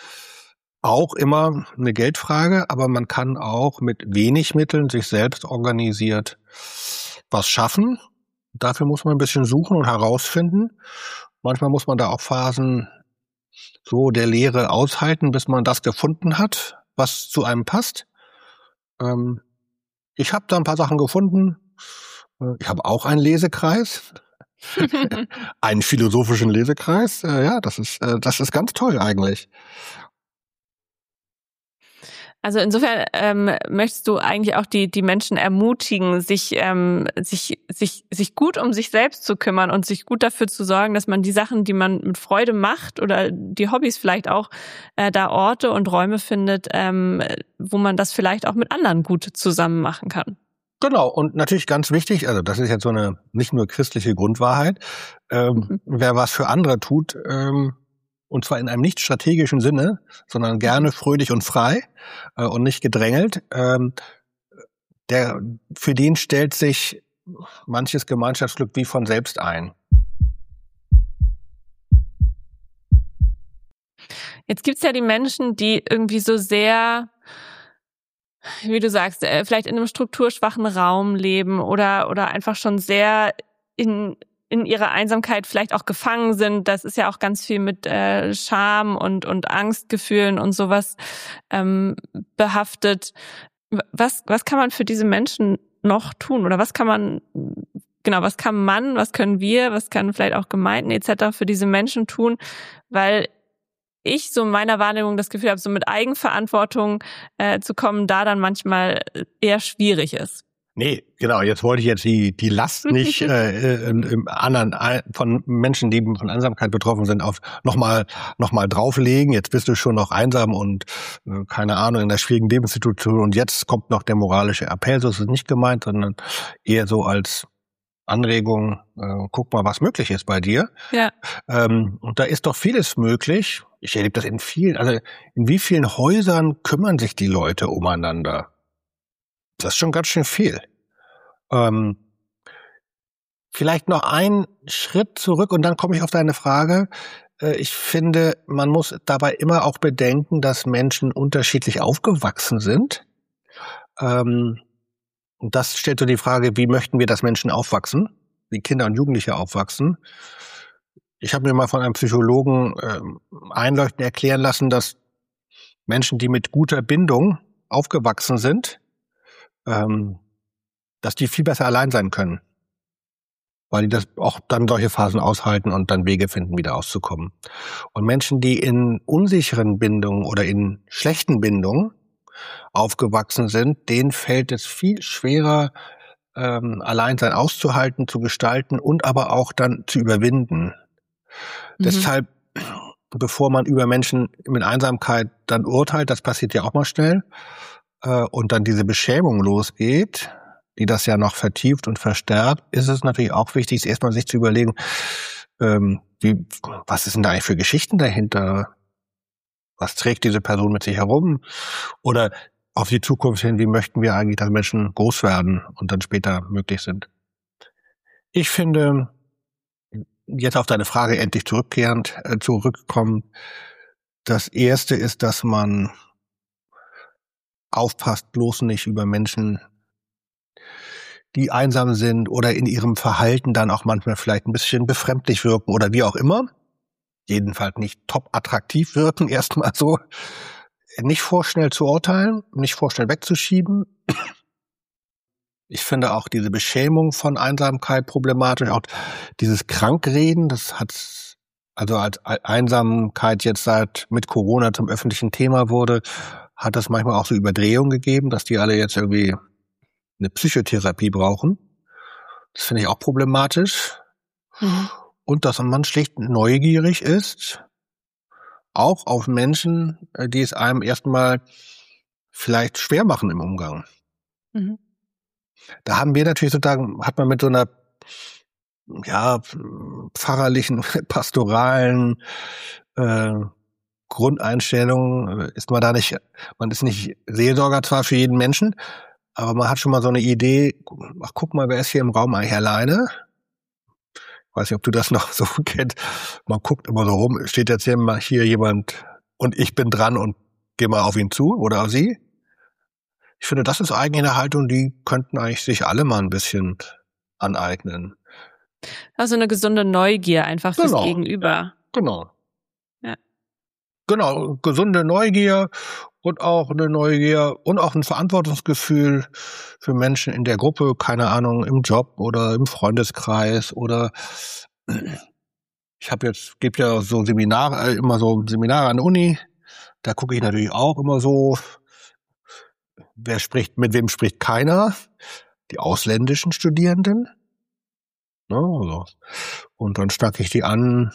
auch immer eine Geldfrage, aber man kann auch mit wenig Mitteln sich selbst organisiert was schaffen. Dafür muss man ein bisschen suchen und herausfinden. Manchmal muss man da auch Phasen so der Leere aushalten, bis man das gefunden hat, was zu einem passt. Ähm, ich habe da ein paar Sachen gefunden. Ich habe auch einen Lesekreis. Einen philosophischen Lesekreis. Ja, das ist, das ist ganz toll eigentlich. Also insofern ähm, möchtest du eigentlich auch die die Menschen ermutigen, sich ähm, sich sich sich gut um sich selbst zu kümmern und sich gut dafür zu sorgen, dass man die Sachen, die man mit Freude macht oder die Hobbys vielleicht auch, äh, da Orte und Räume findet, ähm, wo man das vielleicht auch mit anderen gut zusammen machen kann. Genau, und natürlich ganz wichtig, also das ist jetzt so eine nicht nur christliche Grundwahrheit, ähm, mhm. wer was für andere tut, ähm, und zwar in einem nicht strategischen Sinne, sondern gerne fröhlich und frei äh, und nicht gedrängelt, ähm, der, für den stellt sich manches Gemeinschaftsglück wie von selbst ein. Jetzt gibt's ja die Menschen, die irgendwie so sehr, wie du sagst, vielleicht in einem strukturschwachen Raum leben oder oder einfach schon sehr in in ihrer Einsamkeit vielleicht auch gefangen sind. Das ist ja auch ganz viel mit äh, Scham und und Angstgefühlen und sowas ähm, behaftet. Was was kann man für diese Menschen noch tun, oder was kann man genau was kann man, was können wir, was kann vielleicht auch Gemeinden et cetera für diese Menschen tun, weil ich so in meiner Wahrnehmung das Gefühl habe, so mit Eigenverantwortung äh, zu kommen, da dann manchmal eher schwierig ist. Nee, genau, jetzt wollte ich jetzt die die Last nicht äh, im, im anderen von Menschen, die von Einsamkeit betroffen sind, auf nochmal noch mal drauflegen. Jetzt bist du schon noch einsam und äh, keine Ahnung, in einer schwierigen Lebenssituation, und jetzt kommt noch der moralische Appell. So ist es nicht gemeint, sondern eher so als Anregung, äh, guck mal, was möglich ist bei dir. Ja. Ähm, und da ist doch vieles möglich. Ich erlebe das in vielen, also in wie vielen Häusern kümmern sich die Leute umeinander? Das ist schon ganz schön viel. Ähm, vielleicht noch einen Schritt zurück und dann komme ich auf deine Frage. Äh, ich finde, man muss dabei immer auch bedenken, dass Menschen unterschiedlich aufgewachsen sind. Ähm, und das stellt so die Frage, wie möchten wir, dass Menschen aufwachsen? Wie Kinder und Jugendliche aufwachsen? Ich habe mir mal von einem Psychologen äh, einleuchtend erklären lassen, dass Menschen, die mit guter Bindung aufgewachsen sind, ähm, dass die viel besser allein sein können, weil die das auch dann solche Phasen aushalten und dann Wege finden, wieder auszukommen. Und Menschen, die in unsicheren Bindungen oder in schlechten Bindungen aufgewachsen sind, denen fällt es viel schwerer, ähm, Alleinsein auszuhalten, zu gestalten und aber auch dann zu überwinden. Mhm. Deshalb, bevor man über Menschen mit Einsamkeit dann urteilt, das passiert ja auch mal schnell, äh, und dann diese Beschämung losgeht, die das ja noch vertieft und verstärkt, ist es natürlich auch wichtig, erstmal sich zu überlegen, ähm, wie, was ist denn da eigentlich für Geschichten dahinter? Was trägt diese Person mit sich herum? Oder auf die Zukunft hin, wie möchten wir eigentlich, dass Menschen groß werden und dann später möglich sind? Ich finde, jetzt auf deine Frage endlich zurückkehrend, äh, zurückkommen, das Erste ist, dass man aufpasst, bloß nicht über Menschen, die einsam sind oder in ihrem Verhalten dann auch manchmal vielleicht ein bisschen befremdlich wirken oder wie auch immer. Jedenfalls nicht top attraktiv wirken, erstmal so. Nicht vorschnell zu urteilen, nicht vorschnell wegzuschieben. Ich finde auch diese Beschämung von Einsamkeit problematisch, auch dieses Krankreden, das hat, also als Einsamkeit jetzt seit mit Corona zum öffentlichen Thema wurde, hat das manchmal auch so Überdrehungen gegeben, dass die alle jetzt irgendwie eine Psychotherapie brauchen. Das finde ich auch problematisch. Mhm. Und dass man schlicht neugierig ist, auch auf Menschen, die es einem erstmal vielleicht schwer machen im Umgang. Mhm. Da haben wir natürlich sozusagen, hat man mit so einer, ja, pfarrerlichen, pastoralen äh, Grundeinstellung, ist man da nicht, man ist nicht Seelsorger zwar für jeden Menschen, aber man hat schon mal so eine Idee, ach, guck mal, wer ist hier im Raum eigentlich alleine? Ich weiß nicht, ob du das noch so kennst. Man guckt immer so rum, steht jetzt hier, mal hier jemand und ich bin dran und gehe mal auf ihn zu oder auf sie. Ich finde, das ist eigentlich eine Haltung, die könnten eigentlich sich alle mal ein bisschen aneignen. Also eine gesunde Neugier einfach fürs Genau. Gegenüber. Genau. Ja. Genau, gesunde Neugier und auch eine Neugier und auch ein Verantwortungsgefühl für Menschen in der Gruppe, keine Ahnung, im Job oder im Freundeskreis oder ich habe jetzt, gebe ja so Seminare, immer so Seminare an der Uni, da gucke ich natürlich auch immer so, wer spricht, mit wem spricht keiner? Die ausländischen Studierenden. Ne, also. Und dann stacke ich die an.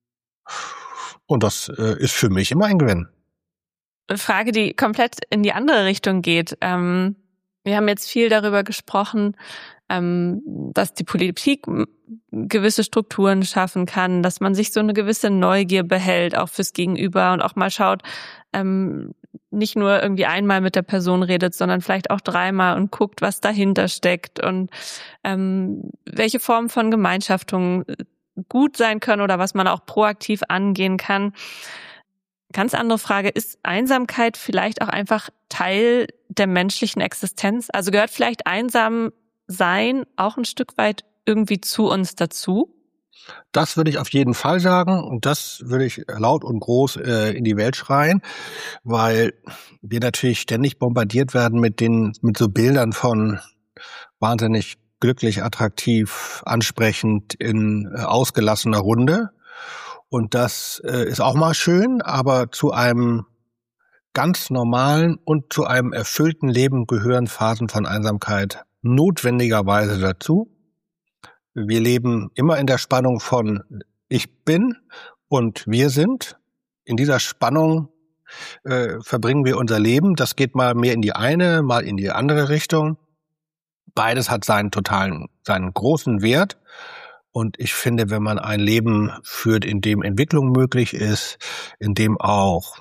Und das äh, ist für mich immer ein Gewinn. Eine Frage, die komplett in die andere Richtung geht. Ähm, wir haben jetzt viel darüber gesprochen, ähm, dass die Politik gewisse Strukturen schaffen kann, dass man sich so eine gewisse Neugier behält, auch fürs Gegenüber und auch mal schaut, ähm, nicht nur irgendwie einmal mit der Person redet, sondern vielleicht auch dreimal und guckt, was dahinter steckt und ähm, welche Formen von Gemeinschaftung gut sein können oder was man auch proaktiv angehen kann. Ganz andere Frage, ist Einsamkeit vielleicht auch einfach Teil der menschlichen Existenz? Also gehört vielleicht einsam sein auch ein Stück weit irgendwie zu uns dazu? Das würde ich auf jeden Fall sagen und das würde ich laut und groß äh, in die Welt schreien, weil wir natürlich ständig bombardiert werden mit den mit so Bildern von wahnsinnig glücklich, attraktiv, ansprechend in äh, ausgelassener Runde. Und das äh, ist auch mal schön, aber zu einem ganz normalen und zu einem erfüllten Leben gehören Phasen von Einsamkeit notwendigerweise dazu. Wir leben immer in der Spannung von ich bin und wir sind. In dieser Spannung äh, verbringen wir unser Leben. Das geht mal mehr in die eine, mal in die andere Richtung. Beides hat seinen totalen, seinen großen Wert. Und ich finde, wenn man ein Leben führt, in dem Entwicklung möglich ist, in dem auch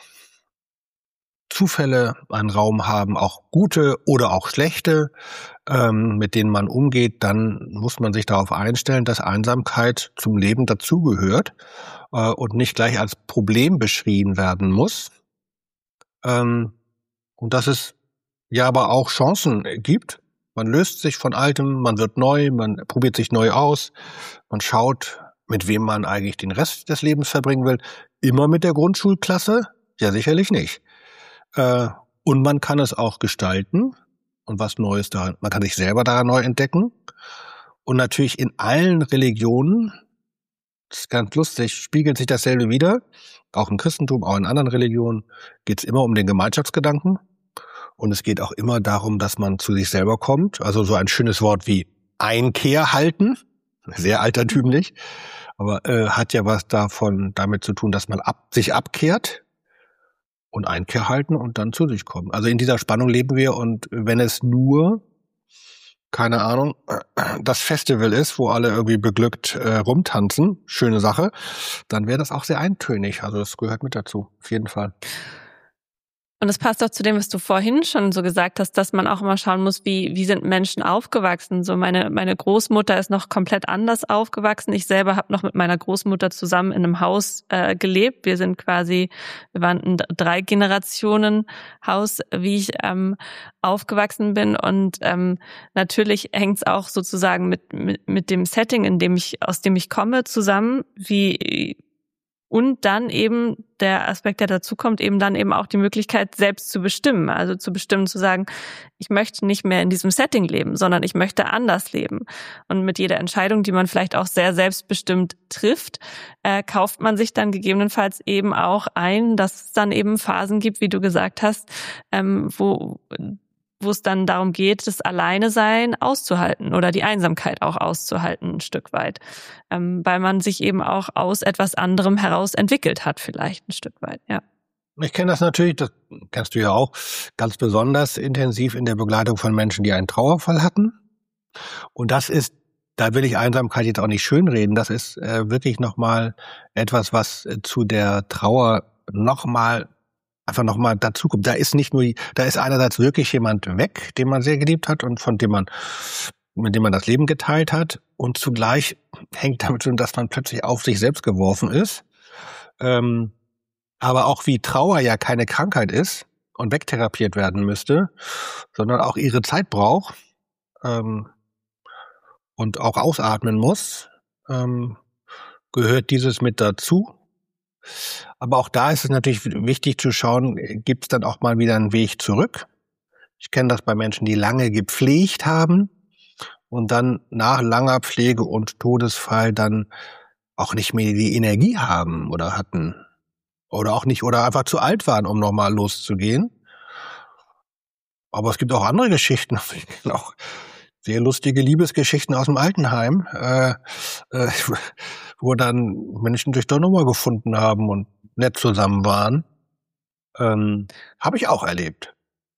Zufälle einen Raum haben, auch gute oder auch schlechte, ähm, mit denen man umgeht, dann muss man sich darauf einstellen, dass Einsamkeit zum Leben dazugehört äh, und nicht gleich als Problem beschrieben werden muss. Ähm, und dass es ja aber auch Chancen gibt. Man löst sich von Altem, man wird neu, man probiert sich neu aus, man schaut, mit wem man eigentlich den Rest des Lebens verbringen will. Immer mit der Grundschulklasse? Ja, sicherlich nicht. Äh, und man kann es auch gestalten und was Neues da, man kann sich selber daran neu entdecken. Und natürlich in allen Religionen, das ist ganz lustig, spiegelt sich dasselbe wieder. Auch im Christentum, auch in anderen Religionen geht es immer um den Gemeinschaftsgedanken. Und es geht auch immer darum, dass man zu sich selber kommt. Also so ein schönes Wort wie Einkehr halten, sehr altertümlich, aber äh, hat ja was davon damit zu tun, dass man ab, sich abkehrt und Einkehr halten und dann zu sich kommen. Also in dieser Spannung leben wir und wenn es nur keine Ahnung, das Festival ist, wo alle irgendwie beglückt äh, rumtanzen, schöne Sache, dann wäre das auch sehr eintönig. Also das gehört mit dazu, auf jeden Fall. Und es passt auch zu dem, was du vorhin schon so gesagt hast, dass man auch immer schauen muss, wie wie sind Menschen aufgewachsen. So meine meine Großmutter ist noch komplett anders aufgewachsen. Ich selber habe noch mit meiner Großmutter zusammen in einem Haus äh, gelebt. Wir sind quasi, wir waren ein drei Generationen Haus, wie ich ähm, aufgewachsen bin. Und ähm, natürlich hängt es auch sozusagen mit, mit mit dem Setting, in dem ich aus dem ich komme, zusammen, wie und dann eben der Aspekt, der dazu kommt, eben dann eben auch die Möglichkeit, selbst zu bestimmen. Also zu bestimmen, zu sagen, ich möchte nicht mehr in diesem Setting leben, sondern ich möchte anders leben. Und mit jeder Entscheidung, die man vielleicht auch sehr selbstbestimmt trifft, äh, kauft man sich dann gegebenenfalls eben auch ein, dass es dann eben Phasen gibt, wie du gesagt hast, ähm, wo wo es dann darum geht, das Alleine-Sein auszuhalten oder die Einsamkeit auch auszuhalten ein Stück weit, ähm, weil man sich eben auch aus etwas anderem heraus entwickelt hat vielleicht ein Stück weit, ja. Ich kenne das natürlich, das kennst du ja auch, ganz besonders intensiv in der Begleitung von Menschen, die einen Trauerfall hatten. Und das ist, da will ich Einsamkeit jetzt auch nicht schönreden, das ist äh, wirklich nochmal etwas, was äh, zu der Trauer nochmal einfach nochmal dazu kommt. Da ist nicht nur, da ist einerseits wirklich jemand weg, den man sehr geliebt hat und von dem man, mit dem man das Leben geteilt hat. Und zugleich hängt damit schon, dass man plötzlich auf sich selbst geworfen ist. Ähm, aber auch wie Trauer ja keine Krankheit ist und wegtherapiert werden müsste, sondern auch ihre Zeit braucht ähm, und auch ausatmen muss, ähm, gehört dieses mit dazu. Aber auch da ist es natürlich wichtig zu schauen, gibt es dann auch mal wieder einen Weg zurück? Ich kenne das bei Menschen, die lange gepflegt haben und dann nach langer Pflege und Todesfall dann auch nicht mehr die Energie haben oder hatten oder auch nicht oder einfach zu alt waren, um nochmal loszugehen. Aber es gibt auch andere Geschichten, ich kenne auch sehr lustige Liebesgeschichten aus dem Altenheim, äh, äh, wo dann Menschen sich doch nochmal gefunden haben und nett zusammen waren. Ähm, habe ich auch erlebt.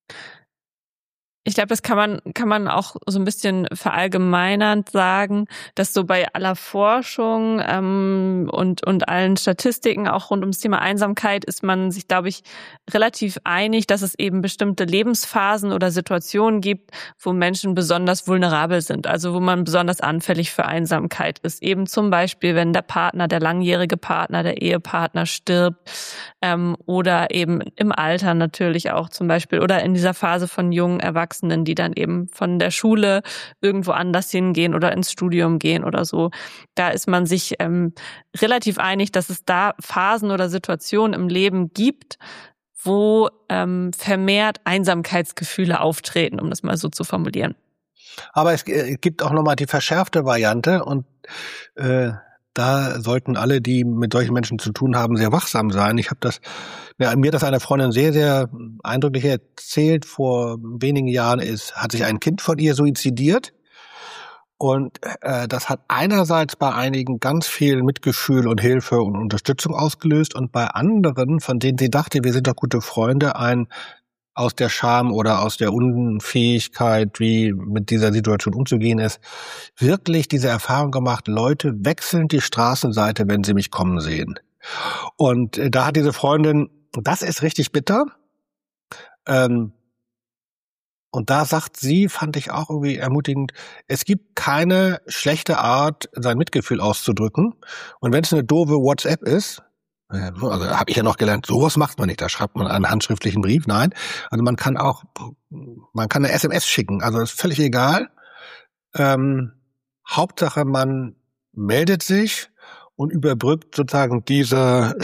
Ich glaube, das kann man kann man auch so ein bisschen verallgemeinernd sagen, dass so bei aller Forschung ähm, und und allen Statistiken auch rund ums Thema Einsamkeit ist man sich, glaube ich, relativ einig, dass es eben bestimmte Lebensphasen oder Situationen gibt, wo Menschen besonders vulnerabel sind, also wo man besonders anfällig für Einsamkeit ist. Eben zum Beispiel, wenn der Partner, der langjährige Partner, der Ehepartner stirbt ähm, oder eben im Alter natürlich auch zum Beispiel oder in dieser Phase von jungen Erwachsenen, die dann eben von der Schule irgendwo anders hingehen oder ins Studium gehen oder so. Da ist man sich ähm, relativ einig, dass es da Phasen oder Situationen im Leben gibt, wo ähm, vermehrt Einsamkeitsgefühle auftreten, um das mal so zu formulieren. Aber es gibt auch nochmal die verschärfte Variante und äh, da sollten alle, die mit solchen Menschen zu tun haben, sehr wachsam sein. Ich habe das, ja, mir das eine Freundin sehr, sehr eindrücklich erzählt. Vor wenigen Jahren ist, hat sich ein Kind von ihr suizidiert. Und äh, das hat einerseits bei einigen ganz viel Mitgefühl und Hilfe und Unterstützung ausgelöst und bei anderen, von denen sie dachte, wir sind doch gute Freunde, ein aus der Scham oder aus der Unfähigkeit, wie mit dieser Situation umzugehen ist, wirklich diese Erfahrung gemacht, Leute wechseln die Straßenseite, wenn sie mich kommen sehen. Und äh, da hat diese Freundin, das ist richtig bitter, ähm, und da sagt sie, fand ich auch irgendwie ermutigend, es gibt keine schlechte Art, sein Mitgefühl auszudrücken. Und wenn es eine doofe WhatsApp ist, also habe ich ja noch gelernt, sowas macht man nicht, da schreibt man einen handschriftlichen Brief, nein. Also man kann auch, man kann eine S M S schicken, also ist völlig egal. Ähm, Hauptsache, man meldet sich und überbrückt sozusagen diese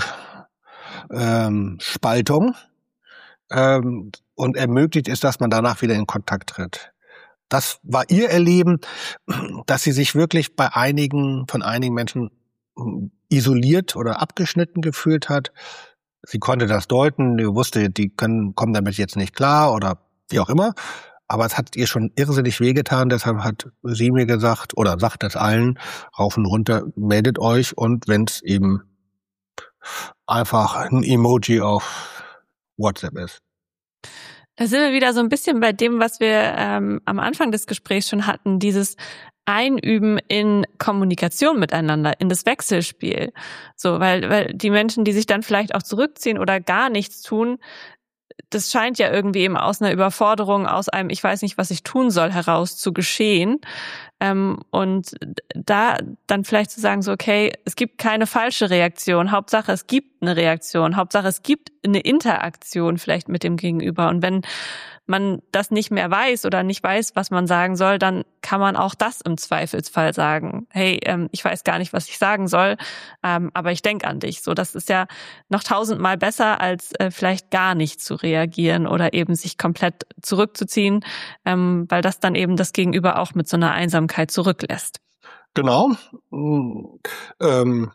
Schockspaltung ähm, und ermöglicht es, dass man danach wieder in Kontakt tritt. Das war ihr Erleben, dass sie sich wirklich bei einigen, von einigen Menschen isoliert oder abgeschnitten gefühlt hat. Sie konnte das deuten, sie wusste, die können, kommen damit jetzt nicht klar oder wie auch immer. Aber es hat ihr schon irrsinnig wehgetan, deshalb hat sie mir gesagt, oder sagt es allen, rauf und runter, meldet euch und wenn es eben einfach ein Emoji auf WhatsApp ist. Da sind wir wieder so ein bisschen bei dem, was wir ähm, am Anfang des Gesprächs schon hatten, dieses Einüben in Kommunikation miteinander, in das Wechselspiel. So, weil, weil die Menschen, die sich dann vielleicht auch zurückziehen oder gar nichts tun, das scheint ja irgendwie eben aus einer Überforderung, aus einem ich weiß nicht, was ich tun soll, heraus zu geschehen. Ähm, und da dann vielleicht zu sagen, so okay, es gibt keine falsche Reaktion, Hauptsache es gibt eine Reaktion, Hauptsache es gibt eine Interaktion vielleicht mit dem Gegenüber. Und wenn man das nicht mehr weiß oder nicht weiß, was man sagen soll, dann kann man auch das im Zweifelsfall sagen. Hey, ähm, ich weiß gar nicht, was ich sagen soll, ähm, aber ich denke an dich. So, das ist ja noch tausendmal besser, als äh, vielleicht gar nicht zu reagieren oder eben sich komplett zurückzuziehen, ähm, weil das dann eben das Gegenüber auch mit so einer Einsamkeit zurücklässt. Genau. Ähm,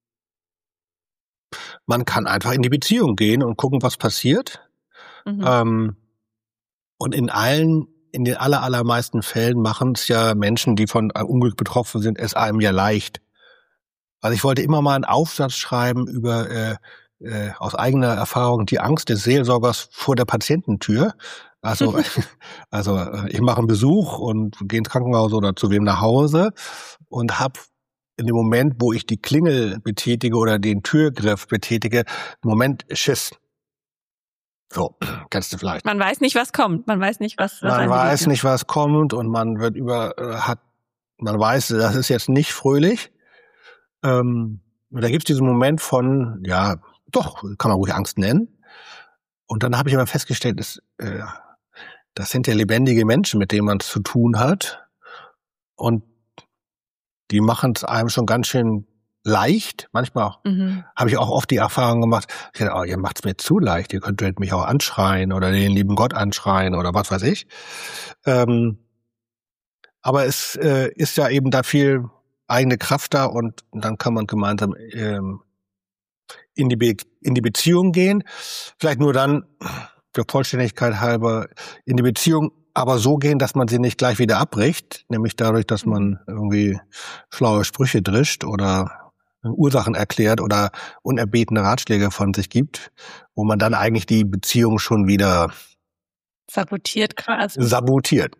man kann einfach in die Beziehung gehen und gucken, was passiert. Mhm. Ähm, und in allen, in den aller, allermeisten Fällen machen es ja Menschen, die von einem Unglück betroffen sind, es einem ja leicht. Also ich wollte immer mal einen Aufsatz schreiben über äh, äh, aus eigener Erfahrung die Angst des Seelsorgers vor der Patiententür. Also, also ich mache einen Besuch und gehe ins Krankenhaus oder zu wem nach Hause und habe in dem Moment, wo ich die Klingel betätige oder den Türgriff betätige, im Moment Schiss. So, kennst du vielleicht. Man weiß nicht, was kommt. Man weiß nicht, was, was Man weiß nicht, was kommt und man wird über, hat, man weiß, das ist jetzt nicht fröhlich. Ähm, und da gibt's diesen Moment von, ja, doch, kann man ruhig Angst nennen. Und dann habe ich aber festgestellt, dass, äh, das sind ja lebendige Menschen, mit denen man es zu tun hat. Und die machen es einem schon ganz schön leicht. Manchmal mhm. habe ich auch oft die Erfahrung gemacht, ich dachte, oh, ihr macht es mir zu leicht, ihr könntet mich auch anschreien oder den lieben Gott anschreien oder was weiß ich. Ähm, aber es äh, ist ja eben da viel eigene Kraft da und dann kann man gemeinsam ähm, in die Be- in die Beziehung gehen. Vielleicht nur dann, der Vollständigkeit halber, in die Beziehung aber so gehen, dass man sie nicht gleich wieder abbricht, nämlich dadurch, dass man irgendwie schlaue Sprüche drischt oder Ursachen erklärt oder unerbetene Ratschläge von sich gibt, wo man dann eigentlich die Beziehung schon wieder sabotiert quasi. Sabotiert.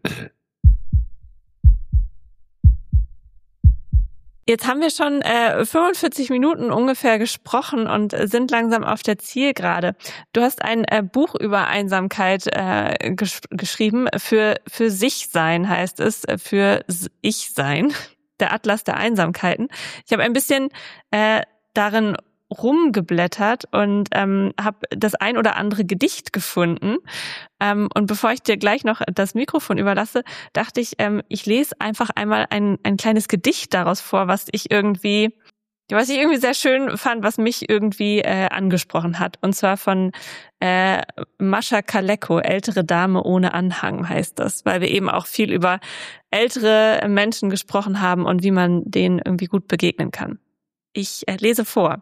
Jetzt haben wir schon äh, fünfundvierzig Minuten ungefähr gesprochen und sind langsam auf der Zielgerade. Du hast ein äh, Buch über Einsamkeit äh, gesch- geschrieben. Für für sich sein heißt es, für ich sein. Der Atlas der Einsamkeiten. Ich habe ein bisschen äh, darin rumgeblättert und ähm, habe das ein oder andere Gedicht gefunden. Ähm, und bevor ich dir gleich noch das Mikrofon überlasse, dachte ich, ähm, ich lese einfach einmal ein ein kleines Gedicht daraus vor, was ich irgendwie, was ich irgendwie sehr schön fand, was mich irgendwie äh, angesprochen hat. Und zwar von äh, Mascha Kaleko, ältere Dame ohne Anhang heißt das, weil wir eben auch viel über ältere Menschen gesprochen haben und wie man denen irgendwie gut begegnen kann. Ich äh, lese vor.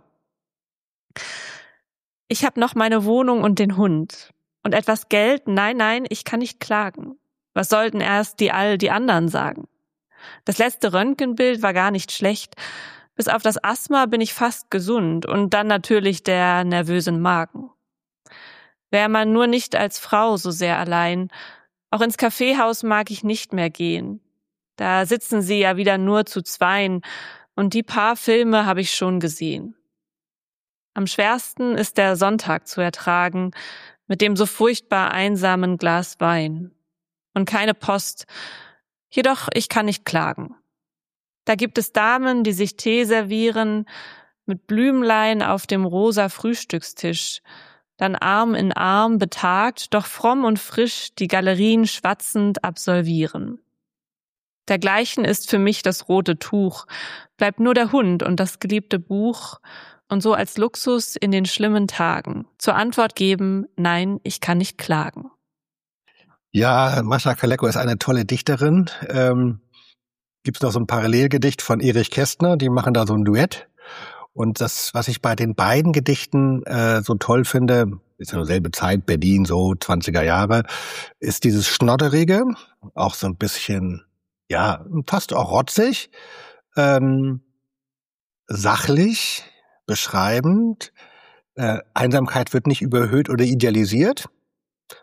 Ich habe noch meine Wohnung und den Hund. Und etwas Geld, nein, nein, ich kann nicht klagen. Was sollten erst die all die anderen sagen? Das letzte Röntgenbild war gar nicht schlecht. Bis auf das Asthma bin ich fast gesund und dann natürlich der nervösen Magen. Wär man nur nicht als Frau so sehr allein, auch ins Kaffeehaus mag ich nicht mehr gehen. Da sitzen sie ja wieder nur zu zweien und die paar Filme habe ich schon gesehen. Am schwersten ist der Sonntag zu ertragen, mit dem so furchtbar einsamen Glas Wein. Und keine Post, jedoch ich kann nicht klagen. Da gibt es Damen, die sich Tee servieren, mit Blümlein auf dem rosa Frühstückstisch, dann Arm in Arm betagt, doch fromm und frisch die Galerien schwatzend absolvieren. Dergleichen ist für mich das rote Tuch, bleibt nur der Hund und das geliebte Buch, und so als Luxus in den schlimmen Tagen zur Antwort geben, nein, ich kann nicht klagen. Ja, Mascha Kaleko ist eine tolle Dichterin. Ähm, gibt's noch so ein Parallelgedicht von Erich Kästner, die machen da so ein Duett. Und das, was ich bei den beiden Gedichten äh, so toll finde, ist ja nur selbe Zeit, Berlin, so zwanziger Jahre, ist dieses Schnodderige, auch so ein bisschen, ja, fast auch rotzig, ähm, sachlich, beschreibend. Äh, Einsamkeit wird nicht überhöht oder idealisiert,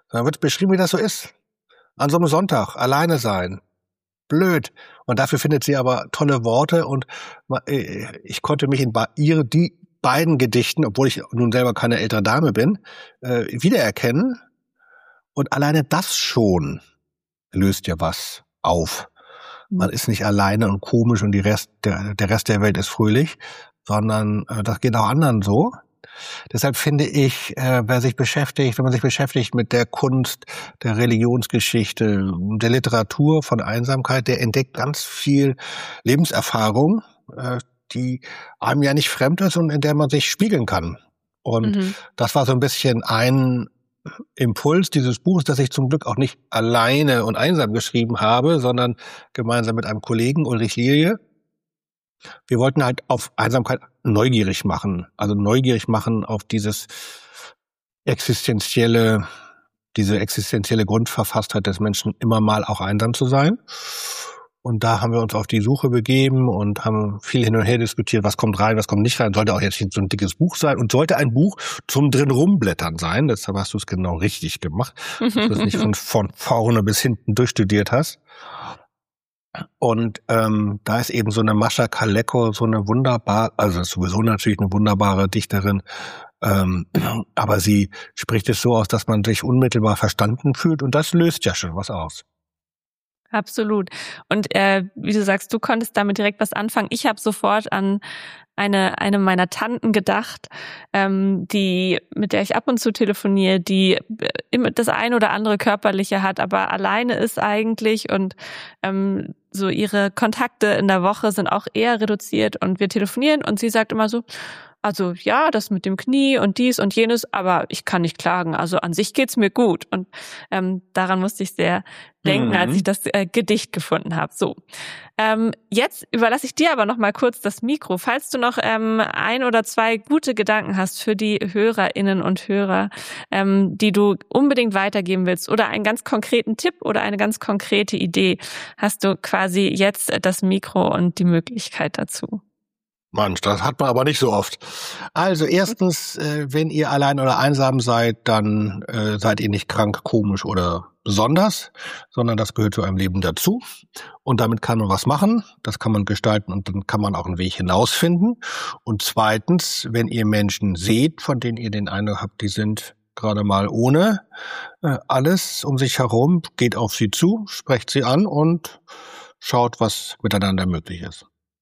Da wird beschrieben, wie das so ist. An so einem Sonntag alleine sein. Blöd. Und dafür findet sie aber tolle Worte und ich konnte mich in ihre, die beiden Gedichten, obwohl ich nun selber keine ältere Dame bin, wiedererkennen. Und alleine das schon löst ja was auf. Man ist nicht alleine und komisch und die Rest, der, der Rest der Welt ist fröhlich, sondern das geht auch anderen so. Deshalb finde ich, äh, wer sich beschäftigt, wenn man sich beschäftigt mit der Kunst, der Religionsgeschichte, der Literatur von Einsamkeit, der entdeckt ganz viel Lebenserfahrung, äh, die einem ja nicht fremd ist und in der man sich spiegeln kann. Und mhm. das war so ein bisschen ein Impuls dieses Buches, das ich zum Glück auch nicht alleine und einsam geschrieben habe, sondern gemeinsam mit einem Kollegen, Ulrich Lilie. Wir wollten halt auf Einsamkeit neugierig machen, also neugierig machen auf dieses existenzielle, diese existenzielle Grundverfasstheit des Menschen, immer mal auch einsam zu sein. Und da haben wir uns auf die Suche begeben und haben viel hin und her diskutiert, was kommt rein, was kommt nicht rein. Sollte auch jetzt nicht so ein dickes Buch sein und sollte ein Buch zum drin rumblättern sein. Deshalb hast du es genau richtig gemacht, dass du es nicht von, von vorne bis hinten durchstudiert hast. Und ähm, da ist eben so eine Mascha Kaleko, so eine wunderbar, also sowieso natürlich eine wunderbare Dichterin, ähm, aber sie spricht es so aus, dass man sich unmittelbar verstanden fühlt und das löst ja schon was aus. Absolut. Und äh, wie du sagst, du konntest damit direkt was anfangen. Ich habe sofort an eine eine meiner Tanten gedacht, ähm, die mit der ich ab und zu telefoniere, die immer das ein oder andere Körperliche hat, aber alleine ist eigentlich und ähm, so ihre Kontakte in der Woche sind auch eher reduziert und wir telefonieren und sie sagt immer so, also ja, das mit dem Knie und dies und jenes, aber ich kann nicht klagen. Also an sich geht's mir gut. Und ähm, daran musste ich sehr denken, mhm. als ich das äh, Gedicht gefunden habe. So, ähm, jetzt überlasse ich dir aber noch mal kurz das Mikro. Falls du noch ähm, ein oder zwei gute Gedanken hast für die Hörerinnen und Hörer, ähm, die du unbedingt weitergeben willst oder einen ganz konkreten Tipp oder eine ganz konkrete Idee, hast du quasi jetzt das Mikro und die Möglichkeit dazu. Mensch, das hat man aber nicht so oft. Also erstens, äh, wenn ihr allein oder einsam seid, dann äh, seid ihr nicht krank, komisch oder besonders, sondern das gehört zu einem Leben dazu. Und damit kann man was machen, das kann man gestalten und dann kann man auch einen Weg hinausfinden. Und zweitens, wenn ihr Menschen seht, von denen ihr den Eindruck habt, die sind gerade mal ohne äh, alles um sich herum, geht auf sie zu, sprecht sie an und schaut, was miteinander möglich ist.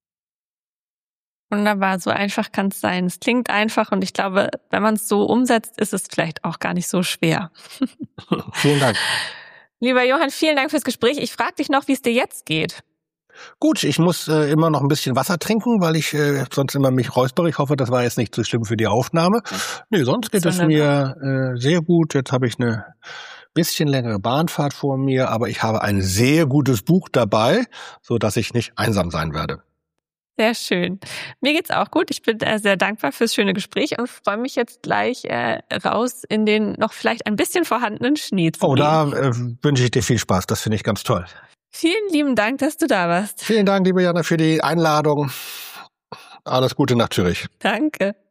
Wunderbar, so einfach kann es sein. Es klingt einfach und ich glaube, wenn man es so umsetzt, ist es vielleicht auch gar nicht so schwer. Vielen Dank. Lieber Johann, vielen Dank fürs Gespräch. Ich frage dich noch, wie es dir jetzt geht. Gut, ich muss äh, immer noch ein bisschen Wasser trinken, weil ich äh, sonst immer mich räuspere. Ich hoffe, das war jetzt nicht zu schlimm für die Aufnahme. Nee, sonst geht es mir äh, sehr gut. Jetzt habe ich eine bisschen längere Bahnfahrt vor mir, aber ich habe ein sehr gutes Buch dabei, so dass ich nicht einsam sein werde. Sehr schön. Mir geht's auch gut. Ich bin äh, sehr dankbar fürs schöne Gespräch und freue mich jetzt gleich äh, raus in den noch vielleicht ein bisschen vorhandenen Schnee zu Oh, gehen. da äh, wünsche ich dir viel Spaß. Das finde ich ganz toll. Vielen lieben Dank, dass du da warst. Vielen Dank, liebe Jana, für die Einladung. Alles Gute nach Zürich. Danke.